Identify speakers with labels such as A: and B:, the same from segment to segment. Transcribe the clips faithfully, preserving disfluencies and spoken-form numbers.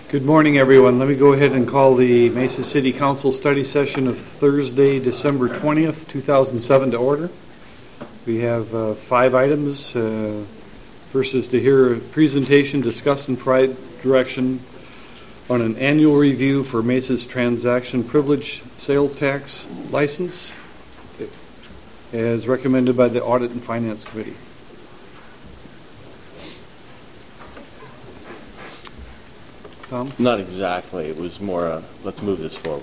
A: Good morning, everyone. Let me go ahead and call the Mesa City Council study session of Thursday, December twentieth, two thousand seven to order. We have uh, five items. Uh, first is to hear a presentation, discuss, and provide direction on an annual review for Mesa's transaction privilege sales tax license as recommended by the Audit and Finance Committee. Tom?
B: Not exactly. It was more, uh, let's move this forward.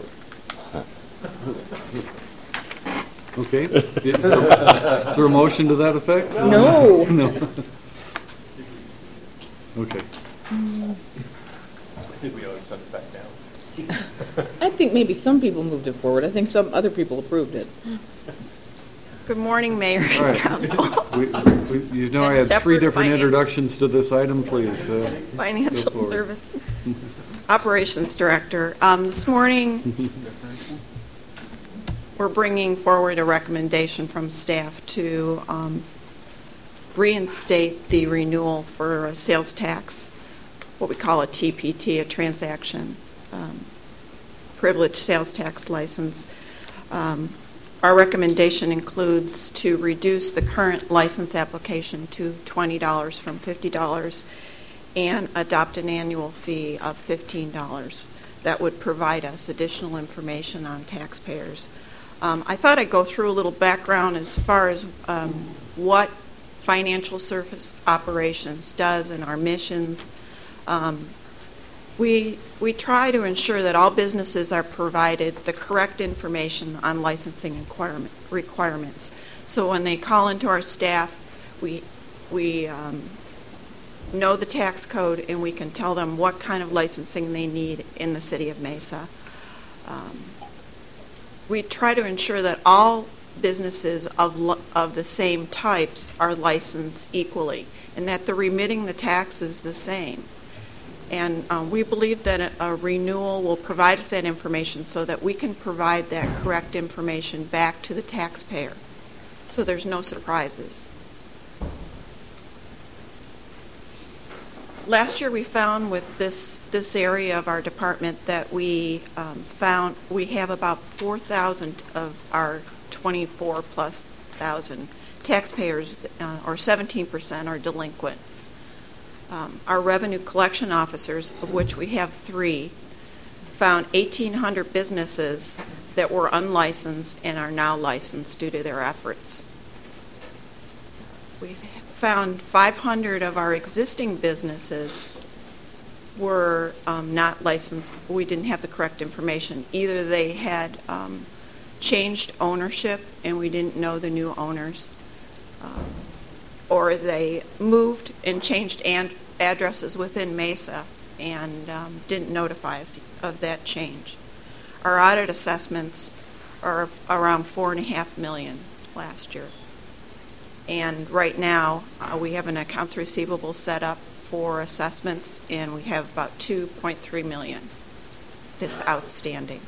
A: Okay. Is there, is there a motion to that effect?
C: No.
A: No. Okay.
D: I think we always sent it back down.
C: I think maybe some people moved it forward. I think some other people approved it.
E: Good morning, Mayor
A: All right.
E: and Council.
A: We, we, you know I had three
E: Shepherd
A: different
E: Finance.
A: introductions to this item, please. Uh,
E: Financial
A: Go forward.
E: Service Operations Director. Um, this morning, we're bringing forward a recommendation from staff to um, reinstate the renewal for a sales tax, what we call a T P T, a transaction um, privilege sales tax license. Um, Our recommendation includes to reduce the current license application to twenty dollars from fifty dollars and adopt an annual fee of fifteen dollars. That would provide us additional information on taxpayers. Um, I thought I'd go through a little background as far as um, what Financial Service Operations does and our missions. Um, We we try to ensure that all businesses are provided the correct information on licensing requirement, requirements. So when they call into our staff, we we um, know the tax code and we can tell them what kind of licensing they need in the city of Mesa. Um, we try to ensure that all businesses of lo- of the same types are licensed equally, and that they're remitting the taxes the same. And um, we believe that a, a renewal will provide us that information so that we can provide that correct information back to the taxpayer, so there's no surprises. Last year we found with this, this area of our department that we um, found we have about four thousand of our twenty-four plus thousand taxpayers, uh, or seventeen percent, are delinquent. Um, our revenue collection officers, of which we have three, found eighteen hundred businesses that were unlicensed and are now licensed due to their efforts. We've found five hundred of our existing businesses were um, not licensed. We didn't have the correct information. Either they had um, changed ownership and we didn't know the new owners, um, or they moved and changed and addresses within Mesa and um, didn't notify us of that change. Our audit assessments are around four and a half million last year. And right now, uh, we have an accounts receivable set up for assessments, and we have about two point three million that's outstanding.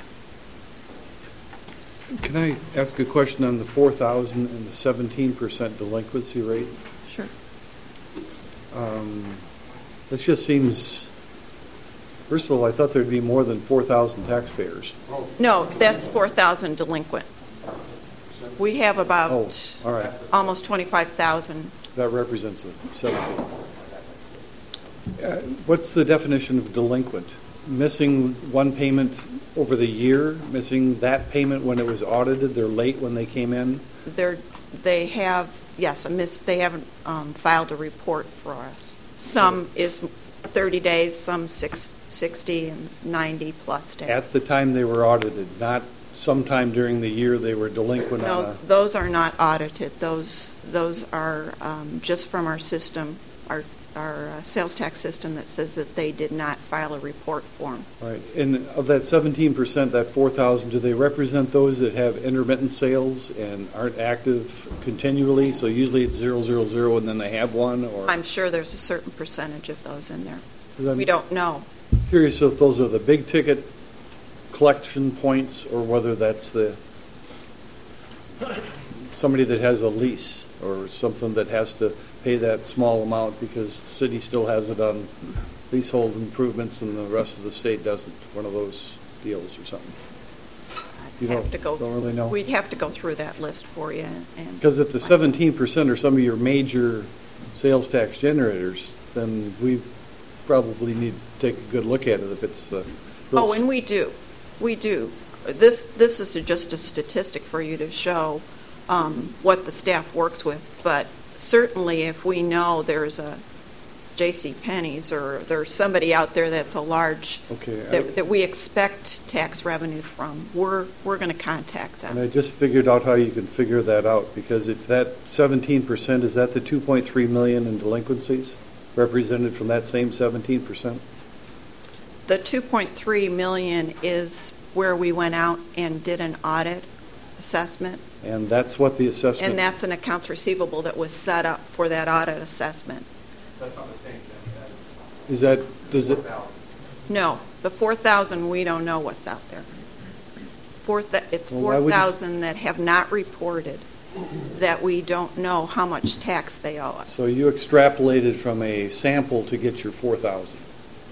A: Can I ask a question on the four thousand and the seventeen percent delinquency rate?
E: Sure.
A: Um, this just seems, first of all, I thought there'd be more than four thousand taxpayers.
E: No, that's four thousand delinquent. We have about
A: Oh, all right.
E: almost twenty-five thousand.
A: That represents the seventeen. Uh, what's the definition of delinquent? Missing one payment over the year, missing that payment when it was audited, they're late when they came in?
E: They're, they have, yes, a miss, they haven't um, filed a report for us. Some is thirty days, some six, sixty, and ninety plus days.
A: At the time they were audited, not sometime during the year they were delinquent on
E: No,
A: a...
E: those are not audited. Those those are um, just from our system, our our uh, sales tax system that says that they did not file a report form.
A: Right. And of that seventeen percent, that four thousand, do they represent those that have intermittent sales and aren't active continually? So usually it's zero, zero, zero, and then they have one? Or
E: I'm sure there's a certain percentage of those in there.
A: 'Cause I'm
E: We don't know.
A: curious if those are the big ticket collection points or whether that's the somebody that has a lease or something that has to pay that small amount because the city still has it on leasehold improvements and the rest of the state doesn't, one of those deals or something? You
E: Have
A: don't-
E: to go-
A: don't really know?
E: We'd have to go through that list for you and.
A: Because if the seventeen percent are some of your major sales tax generators, then we probably need to take a good look at it if it's the.
E: Oh, and we do. We do. This, this is just a statistic for you to show um, what the staff works with, but certainly if we know there's a J C Penney's or there's somebody out there that's a large,
A: Okay, I-
E: that, that we expect tax revenue from, we're, we're going to contact
A: And I
E: them.
A: just figured out how you can figure that out, because if that seventeen percent, is that the two point three million in delinquencies represented from that same seventeen percent?
E: The two point three million is where we went out and did an audit assessment,
A: And that's what the assessment.
E: and that's an accounts receivable that was set up for that audit assessment.
D: That's not the same thing. That's
A: Is that, does it,
D: four thousand.
E: No, the four thousand, we don't know what's out there. Four, thou- it's
A: Well, why would
E: four
A: you-
E: thousand that have not reported, that we don't know how much tax they owe us.
A: so you extrapolated from a sample to get your four thousand?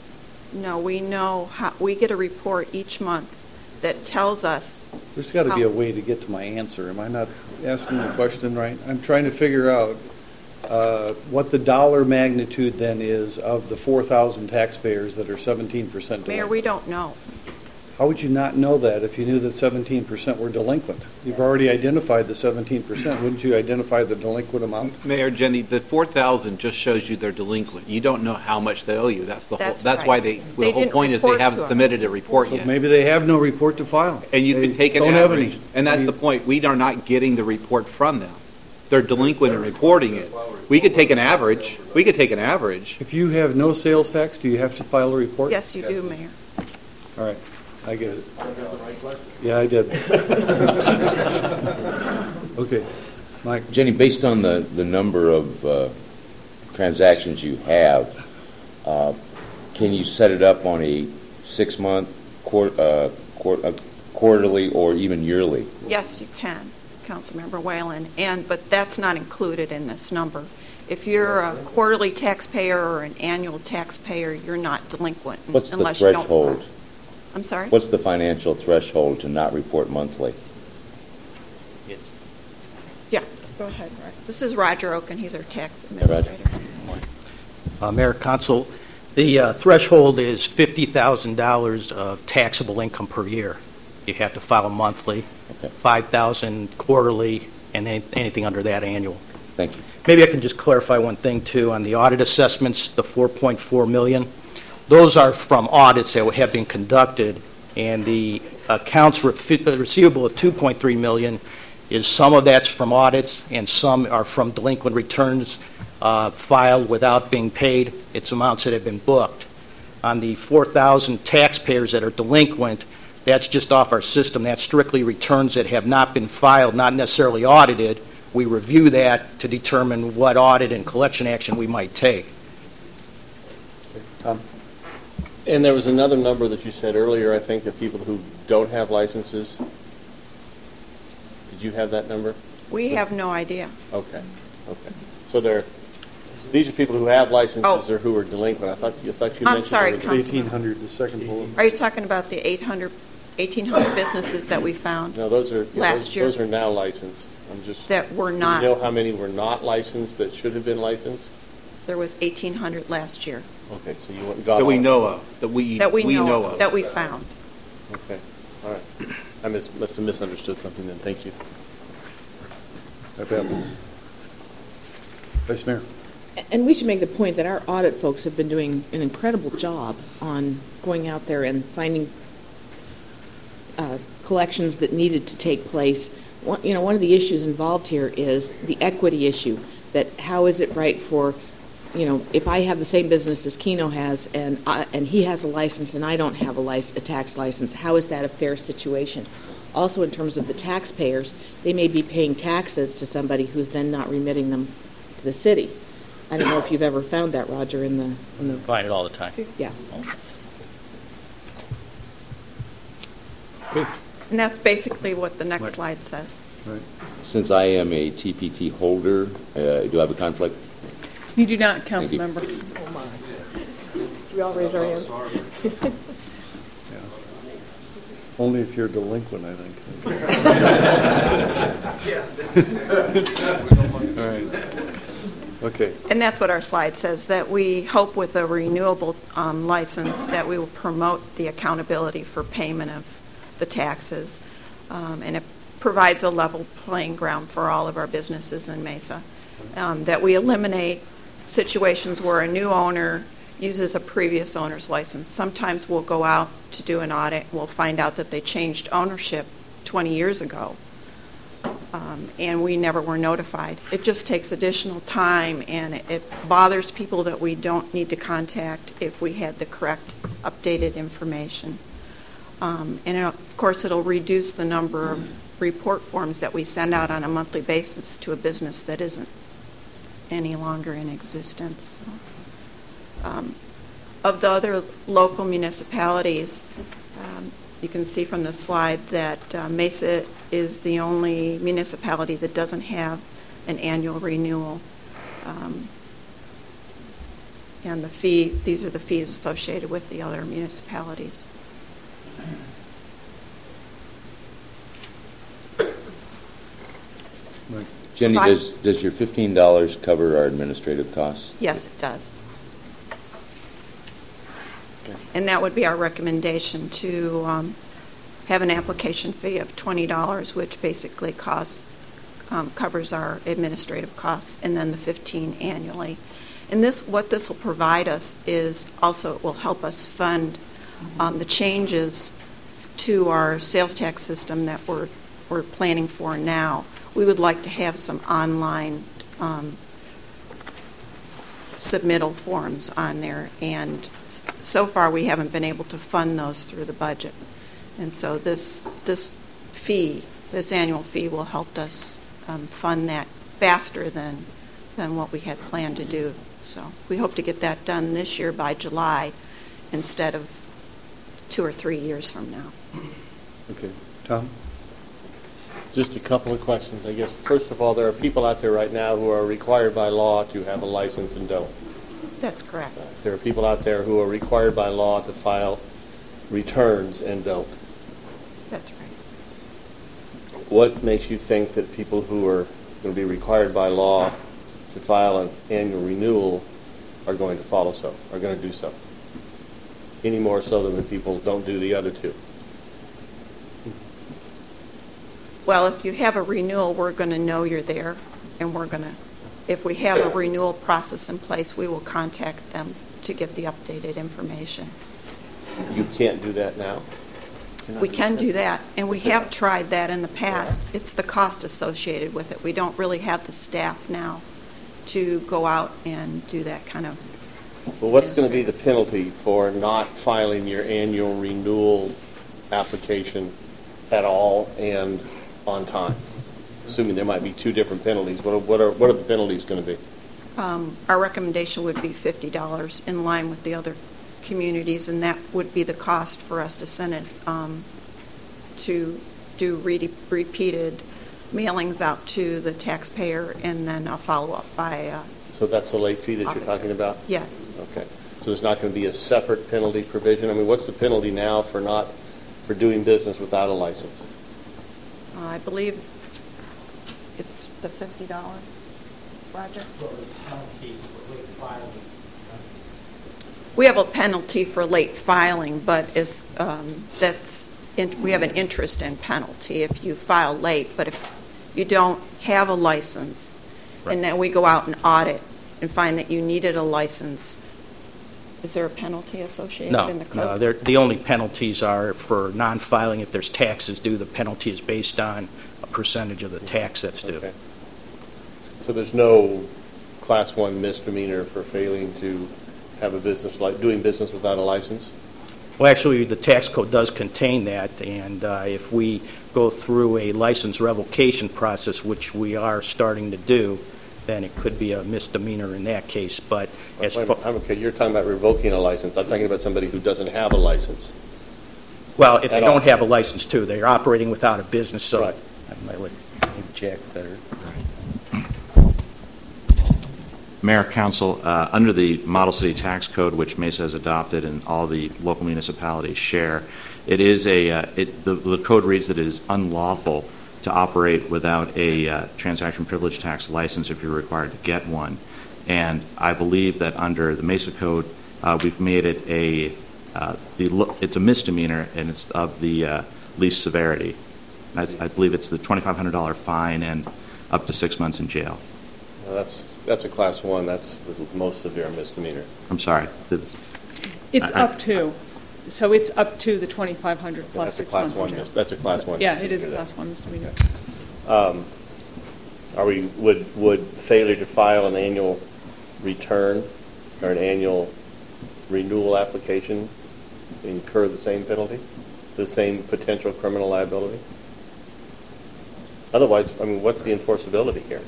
E: No, we know how, we get a report each month that tells us,
A: There's got to be
E: How-
A: a way to get to my answer. Am I not asking the question right? I'm trying to figure out uh, what the dollar magnitude then is of the four thousand taxpayers that are seventeen percent
E: Mayor,
A: delinquent.
E: we don't know.
A: How would you not know that if you knew that seventeen percent were delinquent? You've already identified the seventeen percent. Wouldn't you identify the delinquent amount?
F: Mayor, Jenny, the four thousand just shows you they're delinquent. You don't know how much they owe you. That's the whole,
E: That's
F: that's
E: right.
F: why they,
E: They
F: the whole
E: didn't
F: point is they
E: report to
F: haven't
E: us.
F: submitted a report
A: So
F: yet.
A: maybe they have no report to file.
F: And you
A: They
F: can take an
A: don't have
F: average.
A: any.
F: And that's the point. We are not getting the report from them. They're delinquent in reporting it. We could take an average. We could take an average.
A: If you have no sales tax, do you have to file a report?
E: Yes, you do, Mayor.
A: All right, I get it. Yeah, I did. Okay, Mike.
G: Jenny, based on the, the number of uh, transactions you have, uh, can you set it up on a six-month, quar- uh, quar- uh, quarterly, or even yearly?
E: Yes, you can, Councilmember Whalen, and, but that's not included in this number. If you're a quarterly taxpayer or an annual taxpayer, you're not delinquent
G: What's the
E: unless you don't.
G: threshold?
E: I'm sorry?
G: What's the financial threshold to not report monthly?
E: Yeah, go ahead, Roger. This is Roger Oken, he's our tax
G: Roger.
E: administrator.
H: Uh, Mayor, Council, the uh, threshold is fifty thousand dollars of taxable income per year. You have to file monthly,
G: Okay.
H: five thousand dollars quarterly, and any- anything under that annual.
G: Thank you.
H: Maybe I can just clarify one thing, too. On the audit assessments, the four point four million dollars, those are from audits that have been conducted, and the accounts refi- uh, receivable of two point three million dollars is some of that's from audits, and some are from delinquent returns uh, filed without being paid. It's amounts that have been booked. On the four thousand taxpayers that are delinquent, that's just off our system. That's strictly returns that have not been filed, not necessarily audited. We review that to determine what audit and collection action we might take.
A: Tom?
B: And there was another number that you said earlier, I think, that people who don't have licenses. Did you have that number?
E: We have no idea.
B: Okay, okay. So there, these are people who have licenses
E: Oh.
B: or who are delinquent. I thought, you thought you
E: I'm
B: mentioned.
E: sorry,
B: there was
E: Council-
A: eighteen hundred, the second bullet.
E: Are you talking about the eight hundred, eighteen hundred businesses that we found
B: No, those are, yeah,
E: Last
B: those
E: year.
B: those are now licensed. I'm just.
E: that were
B: Do you
E: not?
B: know how many were not licensed that should have been licensed?
E: There was eighteen hundred last year
B: Okay, so you went and got
F: That we
B: all-
F: know of, that we,
E: that we know
F: of.
E: of, that we found.
B: Okay, all right. I mis- must have misunderstood something then. Thank you.
A: That happens. Vice Mayor?
C: And we should make the point that our audit folks have been doing an incredible job on going out there and finding uh, collections that needed to take place. One, you know, one of the issues involved here is the equity issue, that how is it right for, you know, if I have the same business as Keno has and I, and he has a license and I don't have a, lic- a tax license, how is that a fair situation? Also, in terms of the taxpayers, they may be paying taxes to somebody who's then not remitting them to the city. I don't know if you've ever found that, Roger, in the, in the,
H: Find it all the time.
C: yeah.
E: And that's basically what the next
A: Right.
E: slide says.
A: Right.
G: Since I am a T P T holder, uh, do I have a conflict?
I: You do not,
G: Thank you.
I: Councilmember.
C: we all raise our hands?
A: Only if you're delinquent, I think. All right. Okay.
E: And that's what our slide says, that we hope with a renewable um, license that we will promote the accountability for payment of the taxes. Um, and it provides a level playing ground for all of our businesses in Mesa. Um, that we eliminate situations where a new owner uses a previous owner's license. Sometimes we'll go out to do an audit and we'll find out that they changed ownership twenty years ago. Um, and we never were notified. It just takes additional time, and it, it bothers people that we don't need to contact if we had the correct updated information. Um, and it, of course, it'll reduce the number of report forms that we send out on a monthly basis to a business that isn't any longer in existence. Um, of the other local municipalities, um, you can see from the slide that uh, Mesa is the only municipality that doesn't have an annual renewal. Um, and the fee, these are the fees associated with the other municipalities.
G: Jenny,
E: Five.
G: does, does your fifteen dollars cover our administrative costs?
E: Yes, it does. And that would be our recommendation, to um, have an application fee of twenty dollars, which basically costs, um, covers our administrative costs, and then the fifteen dollars annually. And this, what this will provide us is also, it will help us fund um, the changes to our sales tax system that we're, we're planning for now. We would like to have some online um, submittal forms on there, and s- so far we haven't been able to fund those through the budget. And so this this fee, this annual fee, will help us um, fund that faster than than what we had planned to do. So we hope to get that done this year by July instead of two or three years from now.
A: Okay. Tom?
B: Just a couple of questions, I guess. First of all, there are people out there right now who are required by law to have a license and don't.
E: That's correct.
B: There are people out there who are required by law to file returns and don't.
E: That's right.
B: What makes you think that people who are going to be required by law to file an annual renewal are going to follow so, are going to do so? Any more so than the people don't do the other two?
E: Well, if you have a renewal, we're going to know you're there, and we're going to, if we have a renewal process in place, we will contact them to get the updated information.
B: You can't do that now?
E: We can do that, and we have tried that in the past. It's the cost associated with it. We don't really have the staff now to go out and do that kind of.
B: Well, what's going to be the penalty for not filing your annual renewal application at all and on time? Assuming there might be two different penalties, what are, what are, what are the penalties going to be?
E: Um, our recommendation would be fifty dollars, in line with the other communities, and that would be the cost for us to send it um, to do re- repeated mailings out to the taxpayer, and then a follow-up by uh,
B: So that's the late fee that
E: officer.
B: you're talking about?
E: Yes.
B: Okay. So there's not going to be a separate penalty provision? I mean, what's the penalty now for not, for doing business without a license?
E: Uh, I believe it's the fifty dollars. Roger? We have a penalty for late filing, but it's, um, that's in, we have an interest in penalty if you file late. But if you don't have a license,
H: Right.
E: and then we go out and audit and find that you needed a license, is there a penalty associated
H: No,
E: in the code?
H: no, they're- the only penalties are for non-filing. If there's taxes due, the penalty is based on a percentage of the tax that's due.
B: Okay. So there's no class one misdemeanor for failing to have a business, like doing business without a license?
H: Well, actually, the tax code does contain that, and uh, if we go through a license revocation process, which we are starting to do, then it could be a misdemeanor in that case. But as
B: Wait a
H: far,
B: minute, I'm okay, you're talking about revoking a license. I'm talking about somebody who doesn't have a license.
H: well, if they
B: at all.
H: don't have a license too, they're operating without a business, so
B: Right.
H: I might let maybe Jack better.
I: Mayor, Council, uh, under the Model City Tax Code, which Mesa has adopted and all the local municipalities share, it is a, uh, it, the, the code reads that it is unlawful to operate without a uh, transaction privilege tax license if you're required to get one. And I believe that under the Mesa Code, uh, we've made it a, uh, the, it's a misdemeanor, and it's of the uh, least severity. I, I believe it's the twenty-five hundred dollars fine and up to six months in jail.
B: Well, that's that's a class one. That's the most severe misdemeanor.
I: I'm sorry. It's,
J: it's
I: I,
J: up to. So it's up to the twenty-five hundred plus
B: that's
J: six
B: a class
J: months
B: one.
J: in jail.
B: That's a class one.
J: Yeah, it is a class one misdemeanor.
B: Um, are we would would failure to file an annual return or an annual renewal application incur the same penalty, the same potential criminal liability? Otherwise, I mean, what's the enforceability here?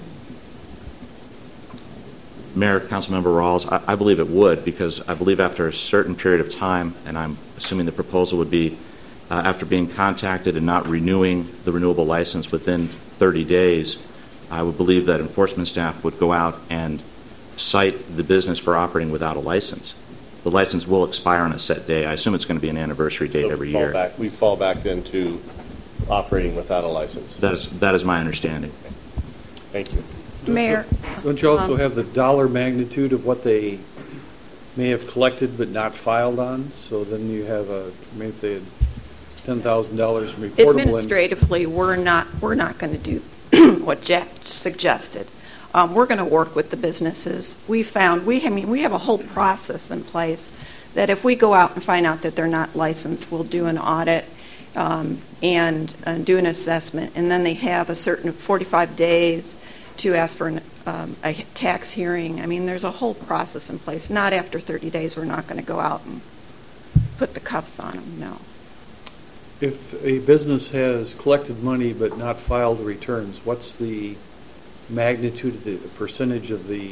I: Mayor, Councilmember Rawls, I, I believe it would, because I believe after a certain period of time, and I'm assuming the proposal would be uh, after being contacted and not renewing the renewable license within thirty days, I would believe that enforcement staff would go out and cite the business for operating without a license. The license will expire on a set day. I assume it's going to be an anniversary date
B: So
I: every
B: we fall
I: year.
B: Back, we fall back then to operating without a license.
I: That is, that is my understanding.
B: Thank you.
E: Mayor.
A: Don't you also
E: um,
A: have the dollar magnitude of what they may have collected but not filed on? So then you have a, maybe if they had ten thousand dollars reportable.
E: Administratively, we're not, we're not going to do what Jack suggested. Um, we're going to work with the businesses. We found, we, I mean, we have a whole process in place that if we go out and find out that they're not licensed, we'll do an audit um, and uh, do an assessment, and then they have a certain forty-five days to ask for an, um, a tax hearing. I mean, there's a whole process in place. Not after thirty days, we're not going to go out and put the cuffs on them, no.
A: If a business has collected money but not filed returns, what's the magnitude of the percentage of the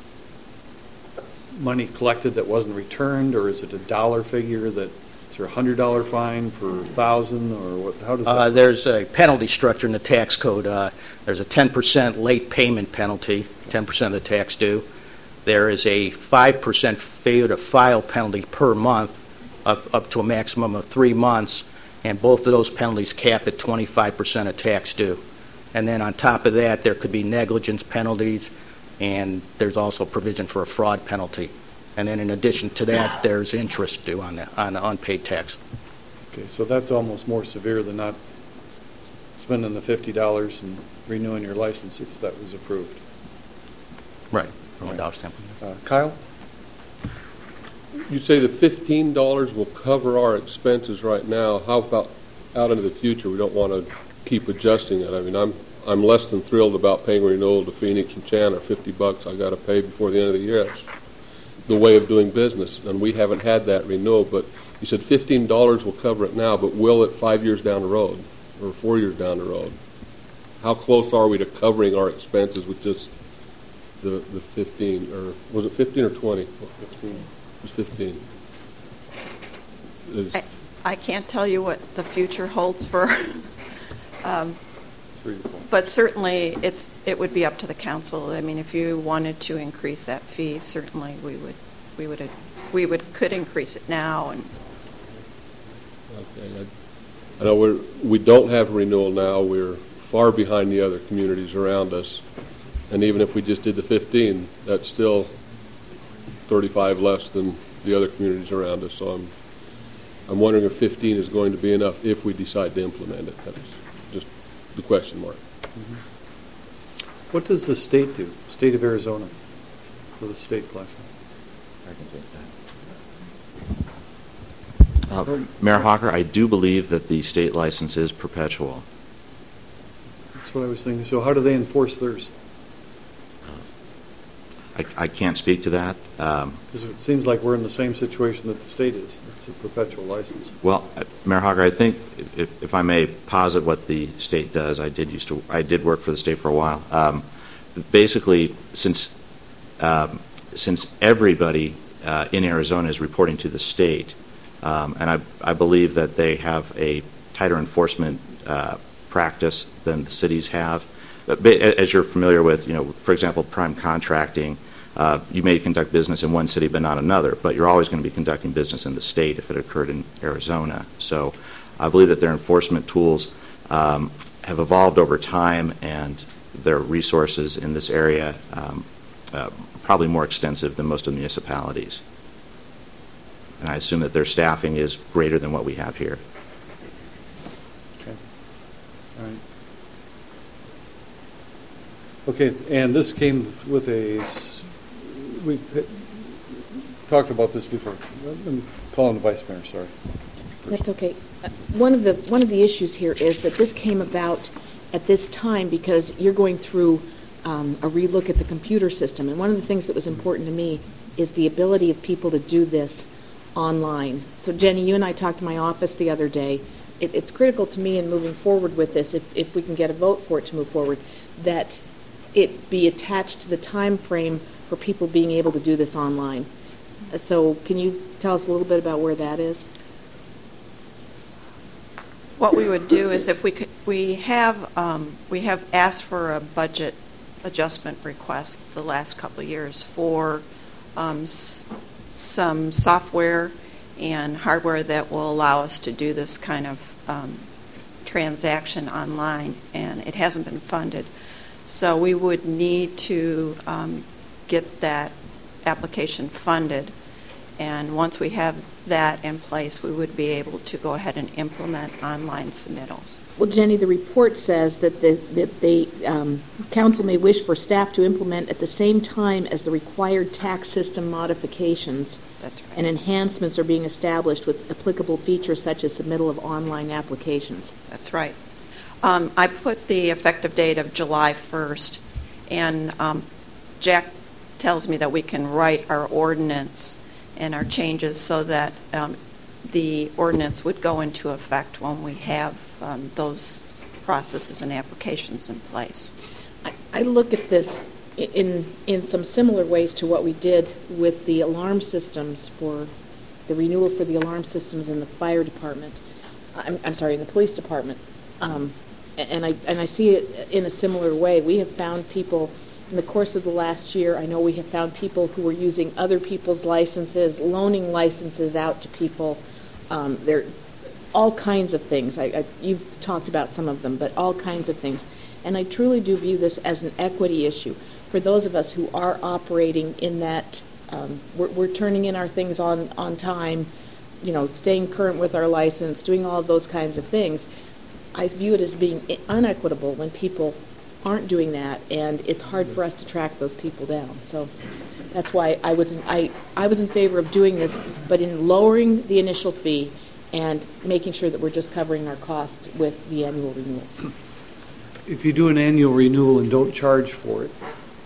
A: money collected that wasn't returned, or is it a dollar figure that is there a hundred dollar fine per thousand, or what? How does that?
H: Uh, there's a penalty structure in the tax code. Uh, there's a ten percent late payment penalty, ten percent of the tax due. There is a five percent failure to file penalty per month, up, up to a maximum of three months, and both of those penalties cap at twenty-five percent of tax due. And then on top of that, there could be negligence penalties, and there's also provision for a fraud penalty. And then in addition to that, there's interest due on the, on the unpaid tax.
A: Okay, so that's almost more severe than not spending the fifty dollars and renewing your license if that was approved.
H: Right, from a dollar standpoint.
A: Uh, Kyle?
K: You say the fifteen dollars will cover our expenses right now. How about out into the future? We don't want to keep adjusting it. I mean, I'm I'm less than thrilled about paying renewal to Phoenix and Chandler. fifty bucks I got to pay before the end of the year. That's the way of doing business, and we haven't had that renewal. But you said fifteen dollars will cover it now, but will it five years down the road or four years down the road? How close are we to covering our expenses with just the, the fifteen, or was it fifteen or twenty? It was fifteen. Is,
E: I, I can't tell you what the future holds for, um, but certainly it's it would be up to the council. I mean, if you wanted to increase that fee, certainly we would we would we would could increase it now. And
K: okay, I, I know we we don't have renewal now. We're far behind the other communities around us, and even if we just did the fifteen, that's still thirty-five less than the other communities around us. So I'm I'm wondering if fifteen is going to be enough if we decide to implement it. That's just the question mark.
A: Mm-hmm. What does the state do, state of Arizona, for the state collection?
I: I can take that. Uh, Mayor Hawker, I do believe that the state license is perpetual.
A: That's what I was thinking. So how do they enforce theirs?
I: I, I can't speak to that. Um,
A: Because it seems like we're in the same situation that the state is. It's a perpetual license.
I: Well, uh, Mayor Hawker, I think if, if I may posit what the state does, I did used to I did work for the state for a while. Um, basically, since um, since everybody uh, in Arizona is reporting to the state, um, and I I believe that they have a tighter enforcement uh, practice than the cities have. But as you're familiar with, you know, for example, prime contracting. Uh, you may conduct business in one city but not another, but you're always going to be conducting business in the state if it occurred in Arizona. So I believe that their enforcement tools um, have evolved over time, and their resources in this area um, uh, probably more extensive than most of the municipalities. And I assume that their staffing is greater than what we have here.
A: Okay. All right. Okay, and this came with a, s- we talked about this before. I'm calling the vice mayor, sorry.
C: That's okay. Uh, One of the, one of the issues here is that this came about at this time because you're going through um, a relook at the computer system. And one of the things that was important to me is the ability of people to do this online. So Jenny, you and I talked to my office the other day. It, it's critical to me in moving forward with this, if, if we can get a vote for it to move forward, that it be attached to the time frame for people being able to do this online. Uh, So can you tell us a little bit about where that is?
E: What we would do is if we could, we have, um, we have asked for a budget adjustment request the last couple of years for um, s- some software and hardware that will allow us to do this kind of um, transaction online, and it hasn't been funded. So we would need to um, get that application funded, and once we have that in place, we would be able to go ahead and implement online submittals.
C: Well, Jenny, the report says that the, that the um, council may wish for staff to implement at the same time as the required tax system modifications.
E: That's right.
C: And enhancements are being established with applicable features such as submittal of online applications.
E: That's right. Um, I put the effective date of July first, and um, Jack tells me that we can write our ordinance and our changes so that um, the ordinance would go into effect when we have um, those processes and applications in place.
C: I, I look at this in in some similar ways to what we did with the alarm systems for the renewal for the alarm systems in the fire department. I'm, I'm sorry, in the police department. Um, and I and I see it in a similar way. We have found people in the course of the last year. I know we have found people who were using other people's licenses, loaning licenses out to people. Um, there, all kinds of things. I, I, you've talked about some of them, but all kinds of things. And I truly do view this as an equity issue for those of us who are operating in that. Um, we're, we're turning in our things on on time, you know, staying current with our license, doing all of those kinds of things. I view it as being unequitable when people aren't doing that, and it's hard for us to track those people down. So that's why I was in, I, I was in favor of doing this, but in lowering the initial fee and making sure that we're just covering our costs with the annual renewals.
A: If you do an annual renewal and don't charge for it,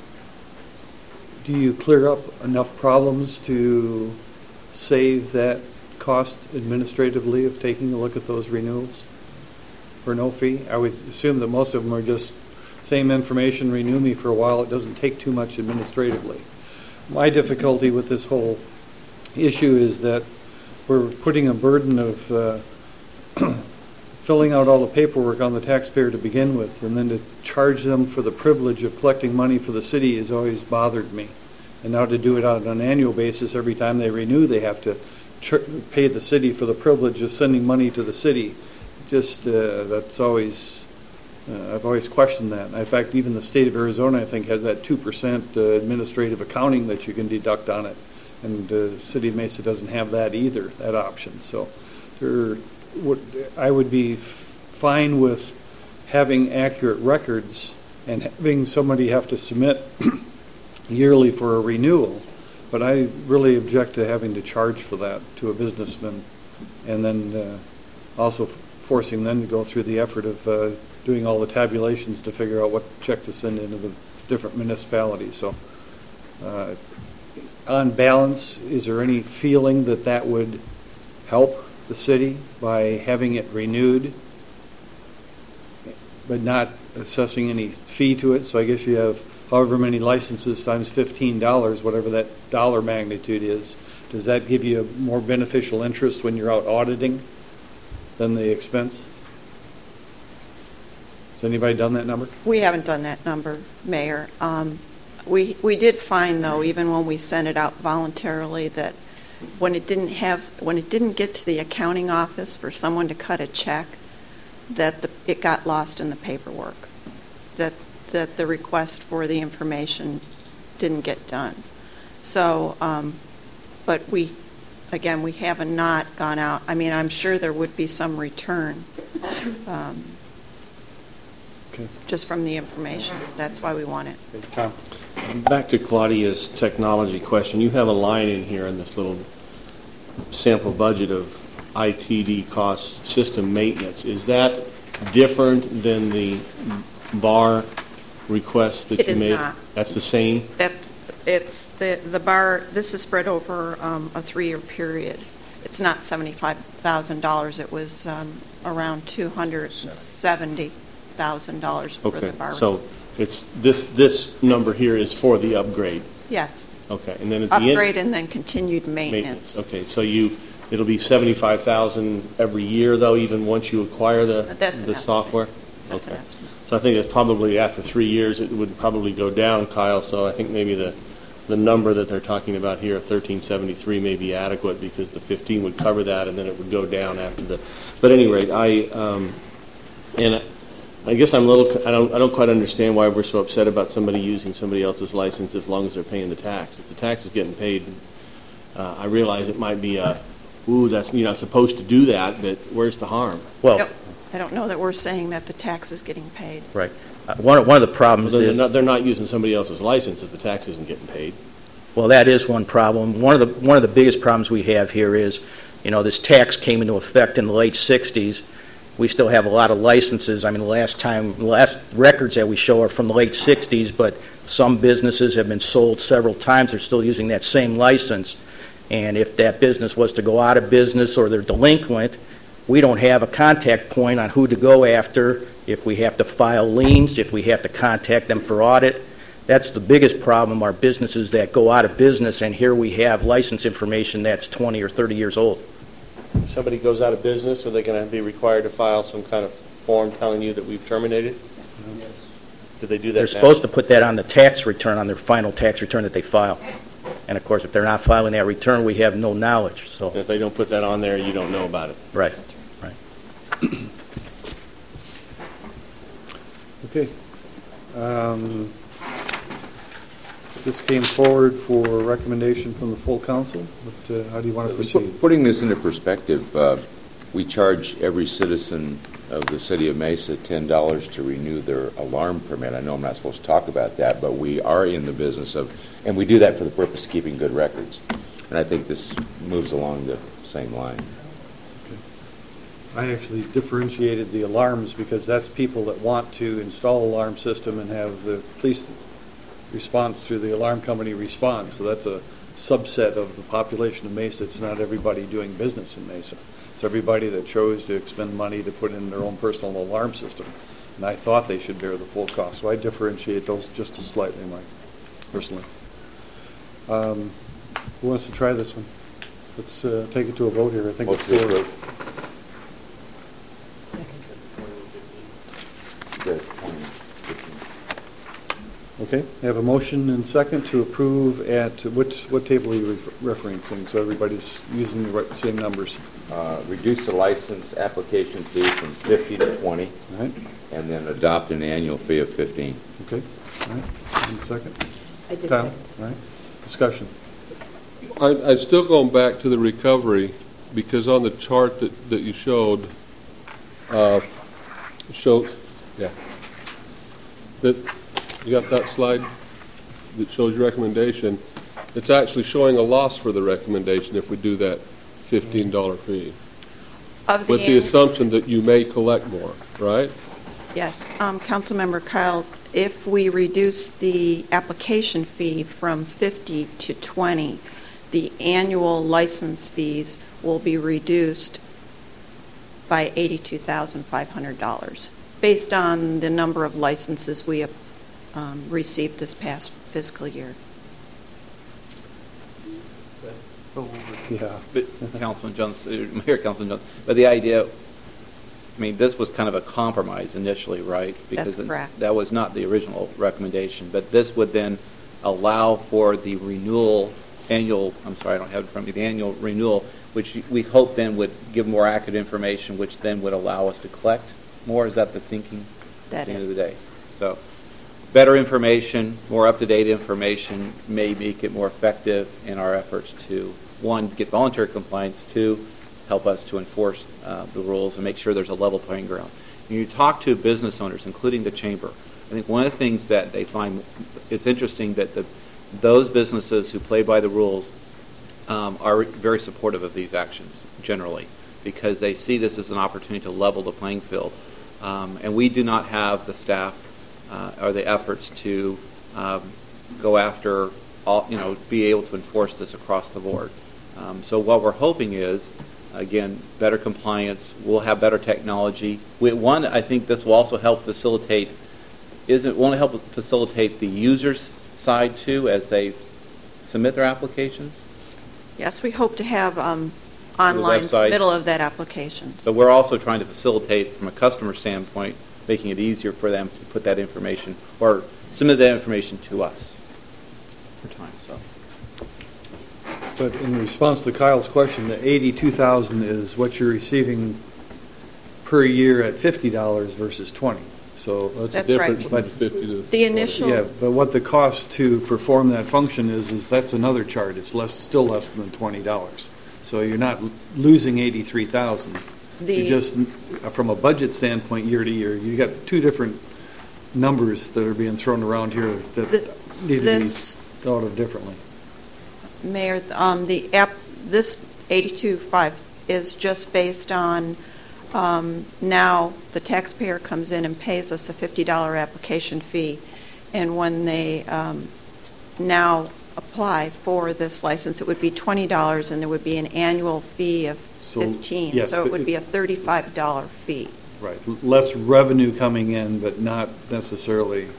A: do you clear up enough problems to save that cost administratively of taking a look at those renewals for no fee? I would assume that most of them are just same information, renew me for a while. It doesn't take too much administratively. My difficulty with this whole issue is that we're putting a burden of uh, filling out all the paperwork on the taxpayer to begin with, and then to charge them for the privilege of collecting money for the city has always bothered me. And now to do it on an annual basis, every time they renew, they have to ch- pay the city for the privilege of sending money to the city. Just, uh, that's always, uh, I've always questioned that. In fact, even the state of Arizona, I think, has that two percent uh, administrative accounting that you can deduct on it. And uh, the city of Mesa doesn't have that either, that option. So there would, I would be f- fine with having accurate records and having somebody have to submit yearly for a renewal, but I really object to having to charge for that to a businessman, and then uh, also forcing them to go through the effort of uh, doing all the tabulations to figure out what check to send into the different municipalities. So uh, on balance, is there any feeling that that would help the city by having it renewed but not assessing any fee to it? So I guess you have however many licenses times fifteen dollars, whatever that dollar magnitude is. Does that give you a more beneficial interest when you're out auditing than the expense? Has anybody done that number?
E: We haven't done that number, Mayor. Um, We, we did find, though, even when we sent it out voluntarily, that when it didn't have, when it didn't get to the accounting office for someone to cut a check, that the, it got lost in the paperwork, that, that the request for the information didn't get done. So, um, but we, again, we have not gone out. I mean, I'm sure there would be some return um,
A: Okay.
E: just from the information. That's why we want it.
A: Okay, Tom?
B: Back to Claudia's technology question. You have a line in here in this little sample budget of I T D cost system maintenance. Is that different than the bar request that
E: It
B: you
E: is
B: made?
E: not.
B: That's the same?
E: That, it's, the, the bar, this is spread over um, a three-year period. It's not seventy-five thousand dollars. It was um, around two hundred seventy thousand dollars for
B: Okay,
E: the bar.
B: so it's, this, this number here is for the upgrade?
E: Yes.
B: Okay, and then at the end?
E: Upgrade and then continued maintenance.
B: Okay, so you, it'll be seventy-five thousand every year, though, even once you acquire the,
E: That's an
B: the
E: estimate.
B: software?
E: That's an
B: Okay.
E: estimate.
B: So I think it's probably after three years, it would probably go down, Kyle, so I think maybe the, the number that they're talking about here, thirteen seventy-three, may be adequate, because the fifteen would cover that, and then it would go down after the, but at any rate, I, um, and I- I guess I'm a little, I don't, I don't quite understand why we're so upset about somebody using somebody else's license as long as they're paying the tax. If the tax is getting paid, uh, I realize it might be a, ooh, that's, you're not supposed to do that, but where's the harm?
H: Well,
E: Nope. I don't know that we're saying that the tax is getting paid.
H: right. Uh, One, one of the problems
B: They're
H: is,
B: not, they're not using somebody else's license if the tax isn't getting paid.
H: well, that is one problem. One of the, one of the biggest problems we have here is, you know, this tax came into effect in the late sixties. We still have a lot of licenses. I mean, the last time, the last records that we show are from the late sixties, but some businesses have been sold several times. They're still using that same license. And if that business was to go out of business or they're delinquent, we don't have a contact point on who to go after, if we have to file liens, if we have to contact them for audit. That's the biggest problem, are businesses that go out of business, and here we have license information that's twenty or thirty years old.
B: If somebody goes out of business, are they going to be required to file some kind of form telling you that we've terminated? Did they do that
H: They're
B: now?
H: supposed to put that on the tax return, on their final tax return that they file. And of course, if they're not filing that return, we have no knowledge,
B: And
H: so,
B: if they don't put that on there, you don't know about it.
H: right.
A: Okay. Um, This came forward for recommendation from the full council, but uh, how do you want to proceed?
G: Putting this into perspective, uh, we charge every citizen of the city of Mesa ten dollars to renew their alarm permit. I know I'm not supposed to talk about that, but we are in the business of, and we do that for the purpose of keeping good records. And I think this moves along the same line.
A: I actually differentiated the alarms because that's people that want to install an alarm system and have the police response through the alarm company respond. So that's a subset of the population of Mesa. It's not everybody doing business in Mesa. It's everybody that chose to expend money to put in their own personal alarm system. And I thought they should bear the full cost. So I differentiate those just a slightly, Mike, personally. Um, who wants to try this one? Let's uh, take it to a vote here. I think it's
G: Motion to
A: four.
G: approve.
A: Okay, I have a motion and second to approve at, what, what table are you ref- referencing, so everybody's using the right, same numbers?
G: Uh, Reduce the license application fee from fifty to twenty,
A: All right,
G: and then adopt an annual fee of fifteen.
A: okay, all right, and second?
C: I did
A: Tom?
C: second.
A: All right, discussion.
K: I, I'm still going back to the recovery, because on the chart that, that you showed, uh, showed, yeah, that, you got that slide that shows your recommendation? It's actually showing a loss for the recommendation if we do that fifteen dollar fee,
E: Of the
K: with the
E: annu-
K: assumption that you may collect more, right?
E: Yes, um, Councilmember Kyle, if we reduce the application fee from fifty to twenty, the annual license fees will be reduced by eighty-two thousand five hundred dollars, based on the number of licenses we have um, received this past fiscal year.
A: Yeah.
F: But Councilman Jones, uh, Mayor Councilman Jones, but the idea, I mean, this was kind of a compromise initially, right?
E: That's
F: Because
E: correct.
F: that was not the original recommendation, but this would then allow for the renewal, annual, I'm sorry, I don't have it in front of me, the annual renewal, which we hope then would give more accurate information, which then would allow us to collect more. Is that the thinking?
E: That
F: at the end
E: is.
F: of the day? So better information, more up-to-date information may make it more effective in our efforts to, one, get voluntary compliance, two, help us to enforce uh, the rules and make sure there's a level playing ground. When you talk to business owners, including the chamber, I think one of the things that they find, it's interesting that the, those businesses who play by the rules um, are very supportive of these actions, generally, because they see this as an opportunity to level the playing field. Um, and we do not have the staff uh, or the efforts to um, go after, all, you know, be able to enforce this across the board. Um, so what we're hoping is, again, better compliance. We'll have better technology. We, one, I think this will also help facilitate, isn't won't it help facilitate the user's side too as they submit their applications?
E: Yes, we hope to have um, online
F: website.
E: submittal of that application.
F: So we're also trying to facilitate, from a customer standpoint, making it easier for them to put that information or submit that information to us for time. So.
A: But in response to Kyle's question, the eighty-two thousand is what you're receiving per year at fifty dollars versus twenty. So
K: That's,
E: That's
K: a difference
E: right.
K: from fifty to
E: The initial,
A: yeah, but what the cost to perform that function is, is that's another chart. It's less, still less than twenty dollars. So you're not l- losing eighty-three thousand.
E: the
A: You just, from a budget standpoint, year to year, you got two different numbers that are being thrown around here that
E: The-
A: need to be
E: this-
A: thought of differently.
E: Mayor, um, the app, this eighty-two five is just based on, um, now the taxpayer comes in and pays us a fifty dollar application fee, and when they um, now apply for this license, it would be twenty dollars, and there would be an annual fee of
A: So,
E: fifteen.
A: yes,
E: So it
A: but
E: would
A: it-
E: be a thirty-five dollar fee.
A: Right, L- less revenue coming in, but not necessarily,